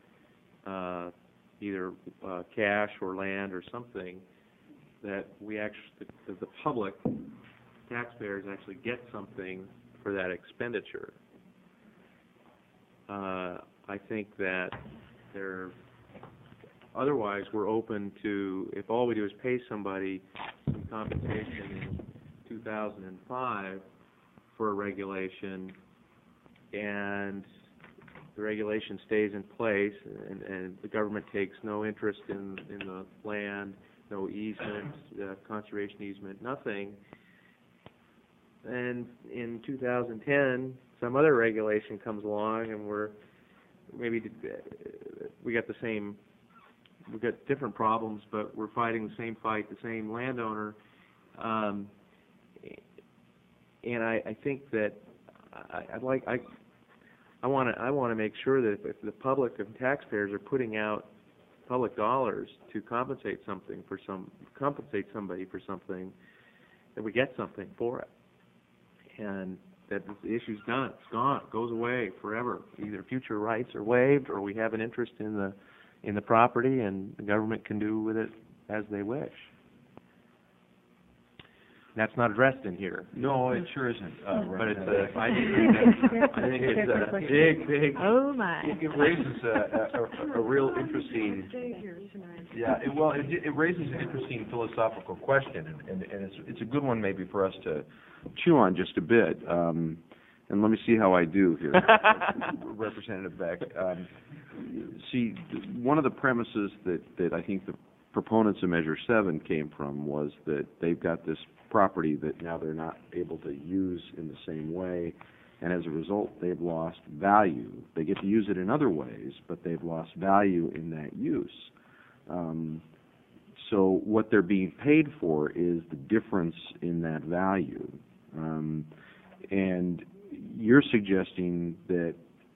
uh, either uh, cash or land or something, that we actually, that the public, taxpayers, actually get something for that expenditure. Uh, I think that there. Otherwise, we're open to, if all we do is pay somebody some compensation in two thousand five for a regulation, and the regulation stays in place, and, and the government takes no interest in, in the land, no easement, uh, conservation easement, nothing, and in two thousand ten, some other regulation comes along, and we're, maybe uh, we got the same, we've got different problems, but we're fighting the same fight, the same landowner. Um, and I, I think that I, I'd like I I want to I want to make sure that if, if the public and taxpayers are putting out public dollars to compensate something for some compensate somebody for something, that we get something for it, and that the issue's done. It's gone. It goes away forever. Either future rights are waived, or we have an interest in the in the property, and the government can do with it as they wish. That's not addressed in here. No, it sure isn't, uh, But it's Representative. a, I think, I think it's a big, big. Oh, my. It it raises a, a, a real interesting, Stay here tonight. yeah, it, well, it, it raises an interesting philosophical question, and, and, and it's, it's a good one maybe for us to chew on just a bit. Um, and let me see how I do here, Representative Beck. Um, see, one of the premises that, that I think the proponents of Measure seven came from was that they've got this property that now they're not able to use in the same way, and as a result, they've lost value. They get to use it in other ways, but they've lost value in that use. Um, so what they're being paid for is the difference in that value. Um, and you're suggesting that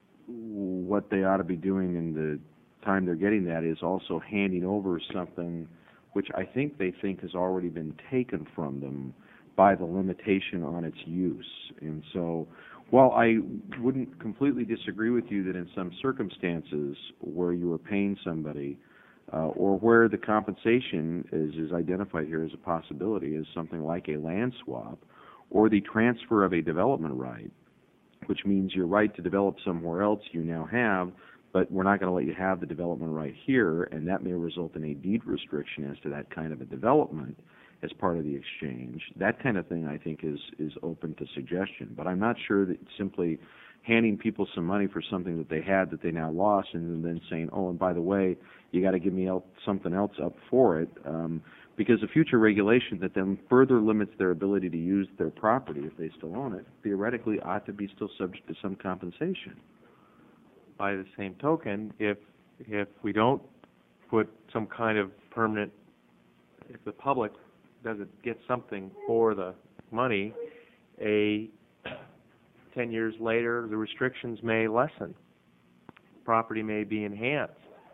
what they ought to be doing in the time they're getting that is also handing over something which I think they think has already been taken from them by the limitation on its use. And so while I wouldn't completely disagree with you that in some circumstances where you are paying somebody uh, or where the compensation is, is identified here as a possibility is something like a land swap or the transfer of a development right, which means your right to develop somewhere else you now have, but we're not going to let you have the development right here, and that may result in a deed restriction as to that kind of a development as part of the exchange. That kind of thing, I think, is is open to suggestion. But I'm not sure that simply handing people some money for something that they had that they now lost and then saying, oh, and by the way, you got to give me el- something else up for it, um, because a future regulation that then further limits their ability to use their property if they still own it, theoretically ought to be still subject to some compensation. By the same token, if if we don't put some kind of permanent, if the public doesn't get something for the money, a ten years later the restrictions may lessen, property may be enhanced,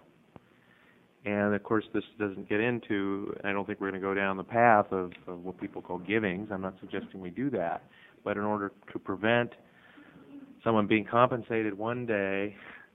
and of course this doesn't get into. I don't think we're going to go down the path of, of what people call givings. I'm not suggesting we do that, but in order to prevent someone being compensated one day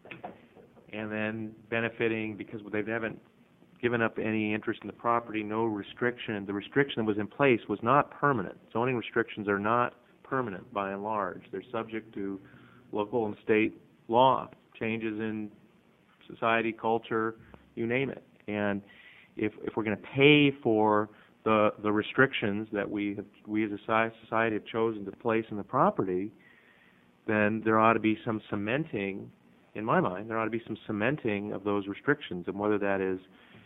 and then benefiting because they haven't given up any interest in the property, no restriction. The restriction that was in place was not permanent. Zoning restrictions are not permanent by and large. They're subject to local and state law, changes in society, culture, you name it. And if if we're going to pay for the the restrictions that we have, we as a society have chosen to place in the property, then there ought to be some cementing, in my mind, there ought to be some cementing of those restrictions, and whether that is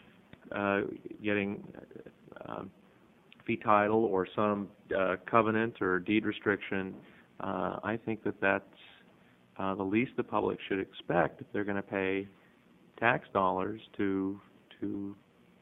uh, getting uh, fee title or some uh, covenant or deed restriction, uh, I think that that's uh, the least the public should expect if they're going to pay tax dollars to to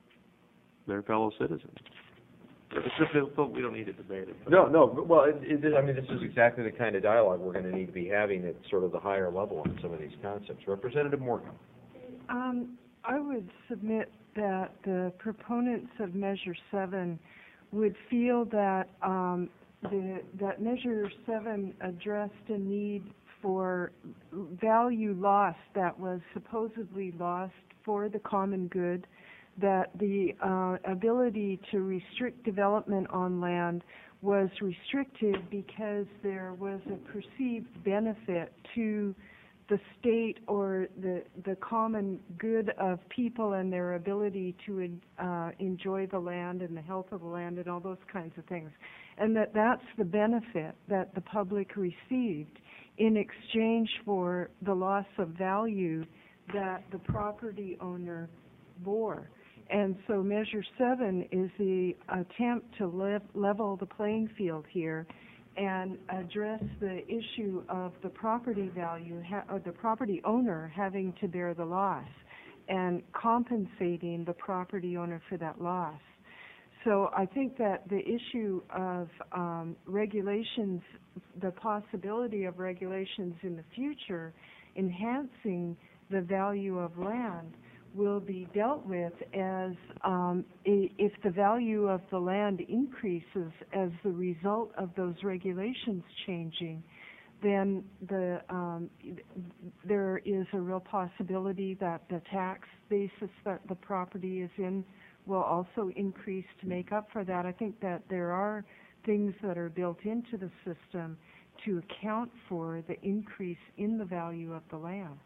their fellow citizens. It's just, we don't need to debate it. No, no. Well, it, it, I mean, this is exactly the kind of dialogue we're going to need to be having at sort of the higher level on some of these concepts. Representative Morgan. Um, I would submit that the proponents of Measure seven would feel that um, the, that Measure seven addressed a need for value loss that was supposedly lost for the common good, that the uh, ability to restrict development on land was restricted because there was a perceived benefit to the state or the the common good of people and their ability to uh, enjoy the land and the health of the land and all those kinds of things, and that that's the benefit that the public received in exchange for the loss of value that the property owner bore. And so Measure seven is the attempt to lev- level the playing field here and address the issue of the property value, ha- or the property owner having to bear the loss and compensating the property owner for that loss. So I think that the issue of um, regulations, the possibility of regulations in the future enhancing the value of land will be dealt with as um, i- if the value of the land increases as the result of those regulations changing, then the um, there is a real possibility that the tax basis that the property is in will also increase to make up for that. I think that there are things that are built into the system to account for the increase in the value of the land.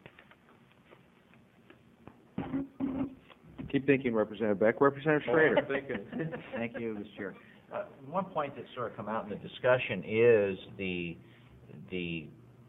Keep thinking, Representative Beck. Representative Schrader. Thank you, Mister Chair. Uh, one point that's sort of come out in the discussion is the the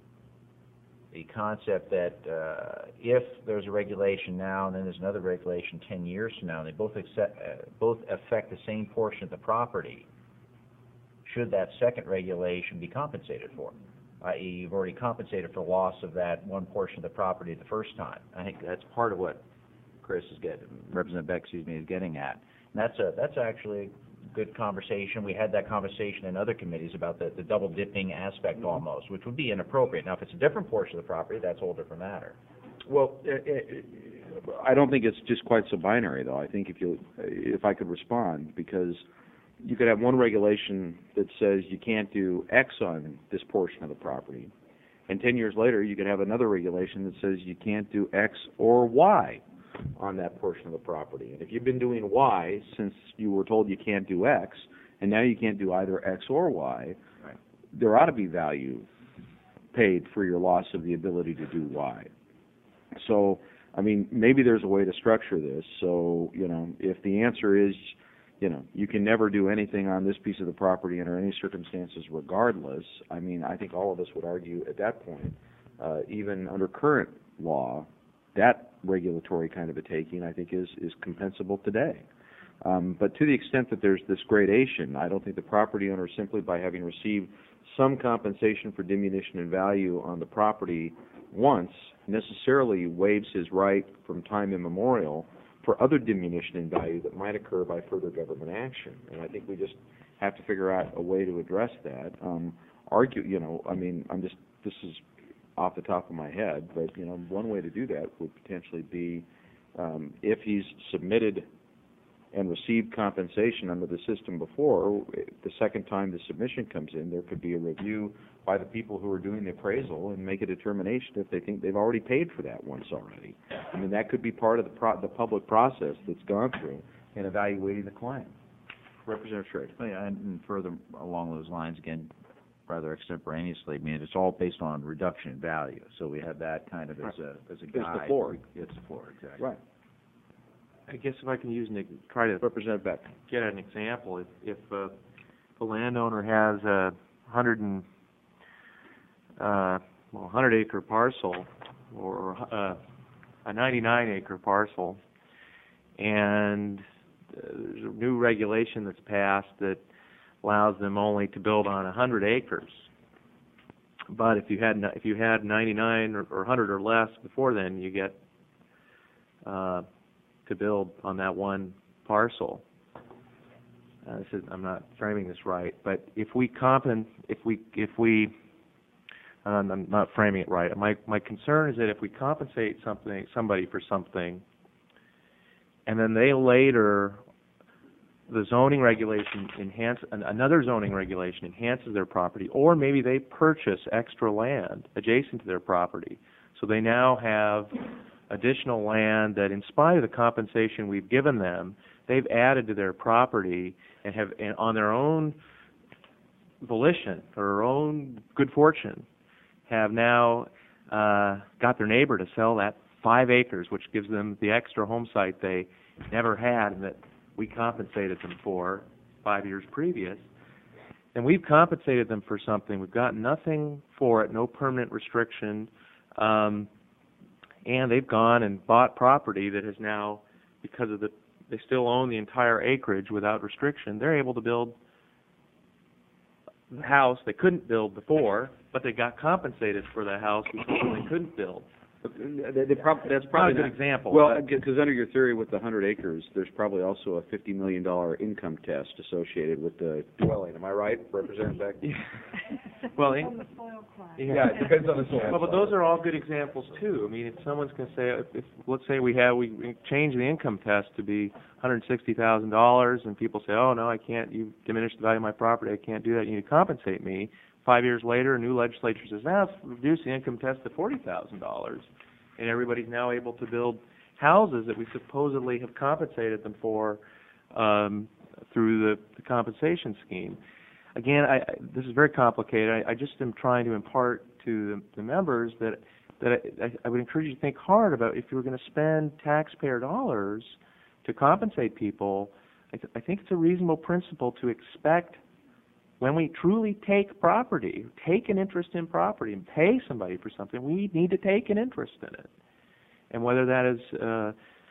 the concept that uh, if there's a regulation now and then there's another regulation ten years from now, and they both accept, uh, both affect the same portion of the property, should that second regulation be compensated for? that is, you've already compensated for loss of that one portion of the property the first time. I think that's part of what Chris is getting, Representative Beck, excuse me, is getting at. And that's a that's actually a good conversation. We had that conversation in other committees about the, the double dipping aspect almost, which would be inappropriate. Now, if it's a different portion of the property, that's a whole different matter. Well, uh, uh, I don't think it's just quite so binary, though. I think if you, if I could respond, because you could have one regulation that says you can't do X on this portion of the property, and ten years later you could have another regulation that says you can't do X or Y on that portion of the property. And if you've been doing Y since you were told you can't do X, and now you can't do either X or Y, right, there ought to be value paid for your loss of the ability to do Y. So, I mean, maybe there's a way to structure this. So, you know, if the answer is, you know, you can never do anything on this piece of the property under any circumstances regardless, I mean, I think all of us would argue at that point, uh, even under current law, that regulatory kind of a taking, I think, is, is compensable today. Um, but to the extent that there's this gradation, I don't think the property owner, simply by having received some compensation for diminution in value on the property once, necessarily waives his right from time immemorial for other diminution in value that might occur by further government action. And I think we just have to figure out a way to address that. Um, argue, you know, I mean, I'm just, this is off the top of my head, but, you know, one way to do that would potentially be um, if he's submitted and received compensation under the system before, the second time the submission comes in, there could be a review by the people who are doing the appraisal and make a determination if they think they've already paid for that once already. I mean, that could be part of the, pro the public process that's gone through in evaluating the claim. Representative Schrader. Well, yeah, and, and further along those lines, again, rather extemporaneously, I mean, it's all based on reduction in value. So we have that kind of as a as a guide. It's the floor. It's the floor, exactly. Right. I guess if I can use an, try to Representative Beck. get an example, if, if uh, the landowner has a hundred and, uh, well, hundred acre parcel, or uh, a ninety-nine acre parcel, and uh, there's a new regulation that's passed that allows them only to build on a hundred acres. But if you had if you had ninety-nine or, or hundred or less before then, you get uh, to build on that one parcel. Uh, this is, I'm not framing this right, but if we compen, if we, if we, uh, I'm not framing it right. My my concern is that if we compensate something, somebody for something, and then they later, the zoning regulation enhance another zoning regulation enhances their property, or maybe they purchase extra land adjacent to their property, so they now have additional land that, in spite of the compensation we've given them, they've added to their property and have, and on their own volition or their own good fortune, have now uh, got their neighbor to sell that five acres, which gives them the extra home site they never had and that we compensated them for five years previous. And we've compensated them for something. We've got nothing for it, no permanent restriction. Um, and they've gone and bought property that has now, because of the, they still own the entire acreage without restriction, they're able to build the house they couldn't build before, but they got compensated for the house before they couldn't build They, they prob- that's Not a probably good not, example. well, but- because under your theory with the hundred acres, there's probably also a fifty million dollar income test associated with the dwelling. Am I right, Representative Beck? Well, On in- the soil class. Yeah, it depends on the soil. Well, but those are all good examples too. I mean, if someone's going to say, if, if let's say we have we we change the income test to be one hundred sixty thousand dollars, and people say, oh no, I can't. You diminished the value of my property. I can't do that. You need to compensate me. Five years later, a new legislature says, now let's reduce the income test to forty thousand dollars, and everybody's now able to build houses that we supposedly have compensated them for um, through the, the compensation scheme. Again, I, I, this is very complicated. I, I just am trying to impart to the, the members that that I, I would encourage you to think hard about if you were going to spend taxpayer dollars to compensate people. I, th- I think it's a reasonable principle to expect when we truly take property, take an interest in property, and pay somebody for something, we need to take an interest in it. And whether that is uh,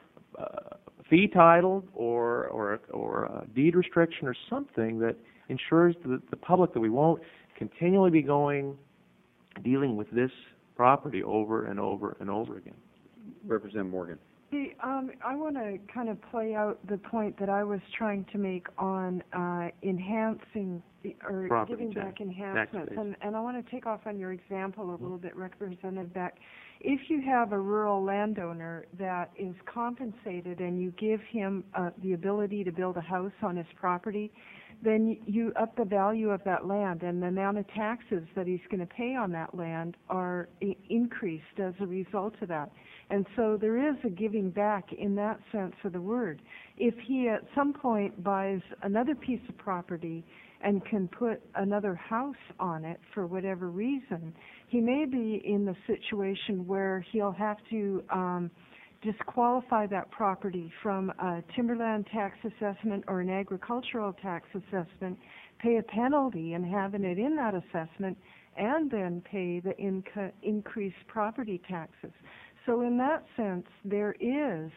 uh, fee title or or or a deed restriction or something that ensures to the, the public that we won't continually be going, dealing with this property over and over and over again. Representative Morgan. The, um, I want to kind of play out the point that I was trying to make on uh, enhancing the, or Property giving tax- back enhancements, tax and, and I want to take off on your example a little bit, Representative Beck. If you have a rural landowner that is compensated and you give him uh, the ability to build a house on his property, then you up the value of that land, and the amount of taxes that he's going to pay on that land are I- increased as a result of that. And so there is a giving back in that sense of the word. If he at some point buys another piece of property and can put another house on it for whatever reason, he may be in the situation where he'll have to um, disqualify that property from a timberland tax assessment or an agricultural tax assessment, pay a penalty and having it in that assessment, and then pay the inco- increased property taxes. So in that sense, there is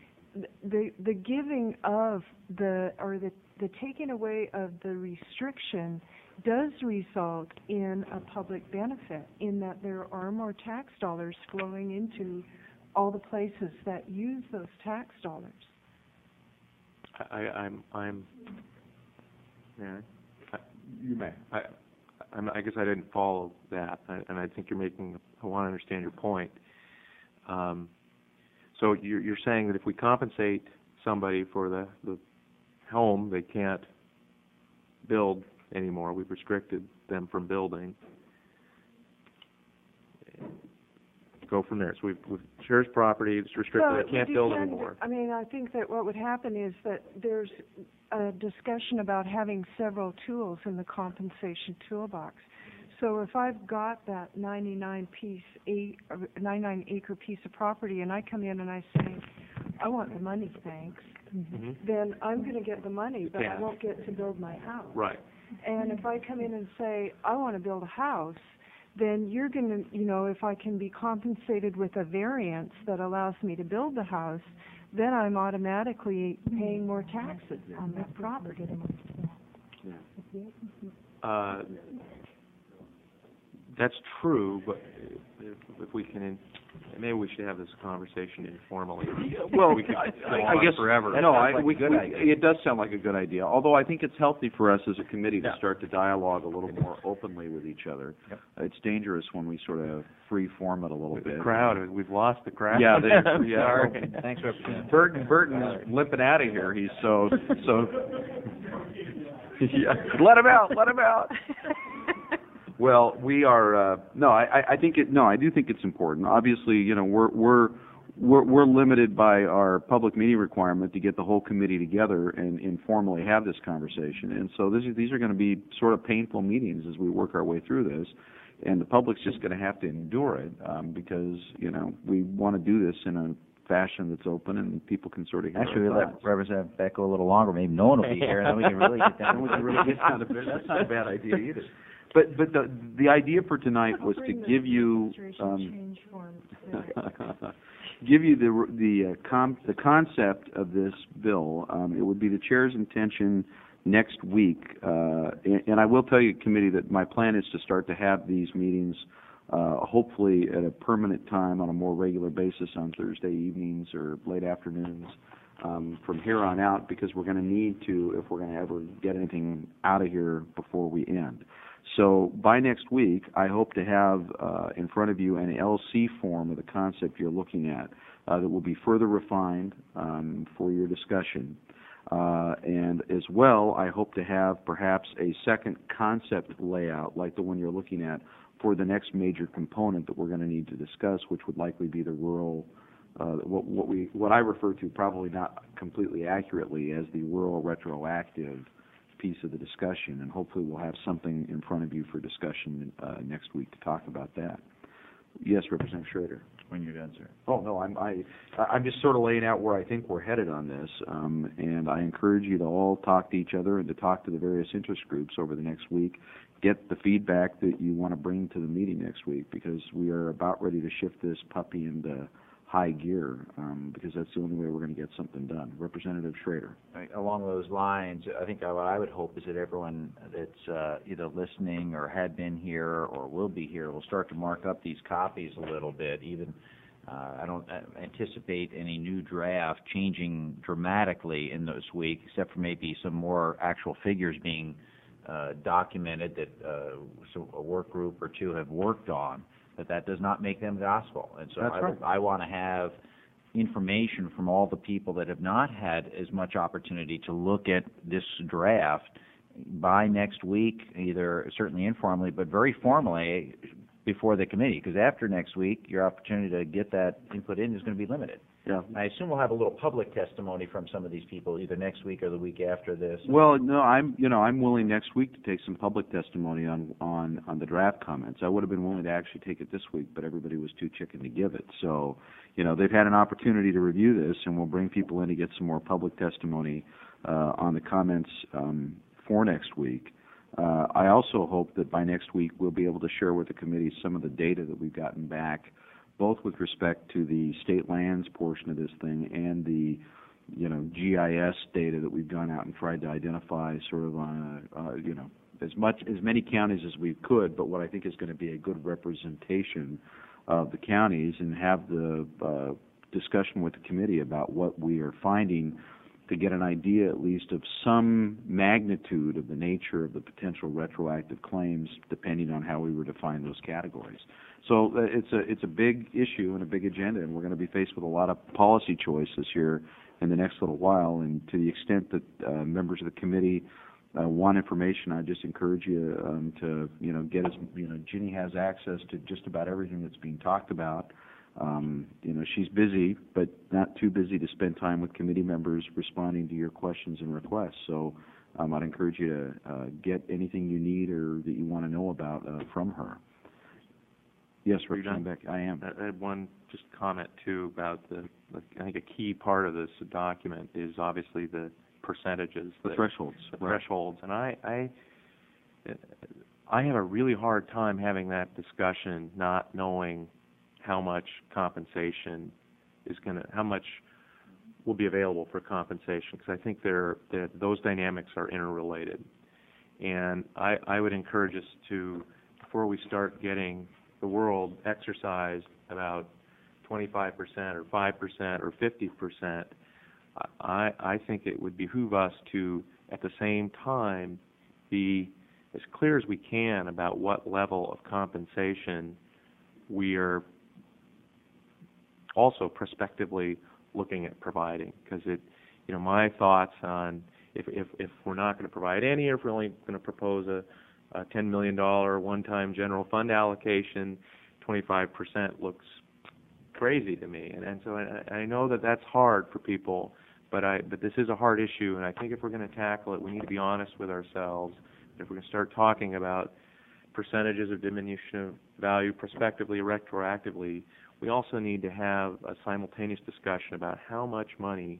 the the giving of the or the the taking away of the restriction does result in a public benefit in that there are more tax dollars flowing into all the places that use those tax dollars. I, I'm I'm. Yeah. I, You may. I, I'm, I guess I didn't follow that, I, and I think you're making. I want to understand your point. Um, so you're, you're saying that if we compensate somebody for the, the home, they can't build anymore. We've restricted them from building. Go from there. So we've, we've shares property. It's restricted. So They can't it build depends- anymore. I mean, I think that what would happen is that there's a discussion about having several tools in the compensation toolbox. So if I've got that ninety-nine piece, a, ninety-nine acre piece of property, and I come in and I say, I want the money, thanks, Mm-hmm. then I'm going to get the money, but I can't. won't get to build my house. Right. And if I come in and say, I want to build a house, then you're going to, you know, if I can be compensated with a variance that allows me to build the house, then I'm automatically paying more taxes on that property. Uh, that's true, but if, if we can, maybe we should have this conversation informally. Well, we could I, go I, I on guess forever. no. I, That sounds like we, a good we, idea. it does sound like a good idea. Although I think it's healthy for us as a committee to Yeah. start to dialogue a little more openly with each other. Yep. Uh, it's dangerous when we sort of free form it a little The bit. crowd, we've lost the crowd. Yeah, they- I'm yeah. sorry. Thanks, Representative. Burton Burton is limping out of here. He's so so. Yeah. Let him out. Let him out. Well, we are. Uh, no, I, I think it. No, I do think it's important. Obviously, you know, we're we're we're we're limited by our public meeting requirement to get the whole committee together and informally have this conversation. And so this is, these are going to be sort of painful meetings as we work our way through this, and the public's just going to have to endure it um, because you know we want to do this in a fashion that's open and people can sort of hear Actually, we our let thoughts. Representative Beck go a little longer. Maybe no one will be here, and then we can really get down. Then we can really get down to business. That's not a bad idea either. But but the the idea for tonight was to give you um, change forms there. give you the the uh, com- the concept of this bill. Um, it would be the chair's intention next week, uh, and, and I will tell you, committee, that my plan is to start to have these meetings uh, hopefully at a permanent time on a more regular basis on Thursday evenings or late afternoons um, from here on out, because we're going to need to if we're going to ever get anything out of here before we end. So by next week, I hope to have uh, in front of you an L C form of the concept you're looking at uh, that will be further refined um, for your discussion. Uh, and as well, I hope to have perhaps a second concept layout like the one you're looking at for the next major component that we're going to need to discuss, which would likely be the rural, uh, what, what we, what I refer to probably not completely accurately as the rural retroactive piece of the discussion, and hopefully we'll have something in front of you for discussion uh, next week to talk about that. Yes, Representative Schrader. When you're done, sir. Oh no, I'm I I'm just sort of laying out where I think we're headed on this, um, and I encourage you to all talk to each other and to talk to the various interest groups over the next week. Get the feedback that you want to bring to the meeting next week, because we are about ready to shift this puppy into high gear, um, because that's the only way we're going to get something done. Representative Schrader. Right, along those lines, I think what I would hope is that everyone that's uh, either listening or had been here or will be here will start to mark up these copies a little bit. Even uh, I don't anticipate any new draft changing dramatically in this week, except for maybe some more actual figures being uh, documented that uh, so a work group or two have worked on. But that does not make them gospel. And so That's I, right. I want to have information from all the people that have not had as much opportunity to look at this draft by next week, either certainly informally, but very formally before the committee, because after next week, your opportunity to get that input in is going to be limited. Yeah. I assume we'll have a little public testimony from some of these people either next week or the week after this. Well, no, I'm you know I'm willing next week to take some public testimony on on on the draft comments. I would have been willing to actually take it this week, but everybody was too chicken to give it. So, you know, they've had an opportunity to review this, and we'll bring people in to get some more public testimony uh, on the comments um, for next week. Uh, I also hope that by next week we'll be able to share with the committee some of the data that we've gotten back, both with respect to the state lands portion of this thing and the, you know, G I S data that we've gone out and tried to identify sort of on a, uh, you know, as much, as many counties as we could, but what I think is going to be a good representation of the counties, and have the uh, discussion with the committee about what we are finding to get an idea at least of some magnitude of the nature of the potential retroactive claims, depending on how we were to define those categories. So uh, it's a it's a big issue and a big agenda, and we're going to be faced with a lot of policy choices here in the next little while. And to the extent that uh, members of the committee uh, want information, I just encourage you um, to you know get as you know Ginny has access to just about everything that's being talked about. Um, you know, she's busy, but not too busy to spend time with committee members responding to your questions and requests. So um, I'd encourage you to uh, get anything you need or that you want to know about uh, from her. Yes, Representative Beck, I am. I had one just comment too about the, I think a key part of this document is obviously the percentages. The that, thresholds. The right. thresholds. And I, I, I have a really hard time having that discussion not knowing how much compensation is going to, how much will be available for compensation, because I think they're, they're, those dynamics are interrelated. And I, I would encourage us to, before we start getting the world exercised about twenty-five percent or five percent or fifty percent, I, I think it would behoove us to, at the same time, be as clear as we can about what level of compensation we are also prospectively looking at providing, because it, you know, my thoughts on if if, if we're not going to provide any, or if we're only going to propose a, a ten million dollars one-time general fund allocation, twenty-five percent looks crazy to me, and and so I, I know that that's hard for people, but I but this is a hard issue, and I think if we're going to tackle it, we need to be honest with ourselves. If we're going to start talking about percentages of diminution of value prospectively, retroactively, we also need to have a simultaneous discussion about how much money,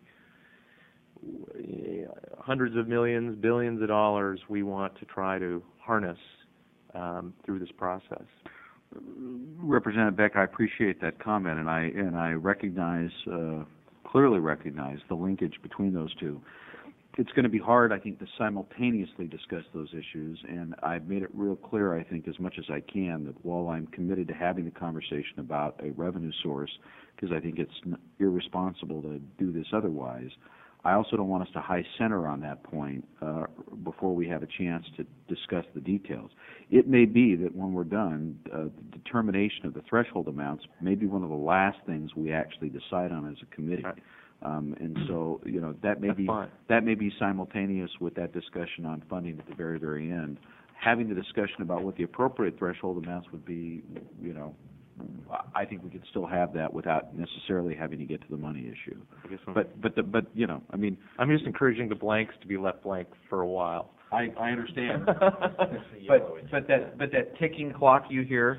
hundreds of millions, billions of dollars, we want to try to harness um, through this process. Representative Beck, I appreciate that comment, and I and I recognize, uh, clearly recognize the linkage between those two. it's going to be hard, I think, to simultaneously discuss those issues, and I've made it real clear, I think, as much as I can, that while I'm committed to having the conversation about a revenue source, because I think it's n- irresponsible to do this otherwise, I also don't want us to high center on that point uh, before we have a chance to discuss the details. It may be that when we're done, uh, the determination of the threshold amounts may be one of the last things we actually decide on as a committee. Right. Um, and so, you know, that may That's be fine. that may be simultaneous with that discussion on funding at the very, very end. Having the discussion about what the appropriate threshold amounts would be, you know, I think we could still have that without necessarily having to get to the money issue. I guess I'm, But, but, the, but, you know, I mean, I'm just encouraging the blanks to be left blank for a while. I, I understand. But, but that, but that ticking clock you hear,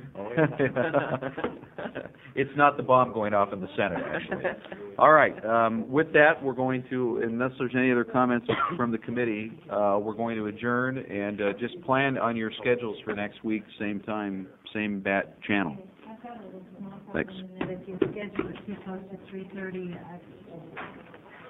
it's not the bomb going off in the Senate, actually. All right, um, with that, we're going to, unless there's any other comments from the committee, uh, we're going to adjourn, and, uh, just plan on your schedules for next week, same time, same bat channel. Thanks. If you schedule it to post at three thirty,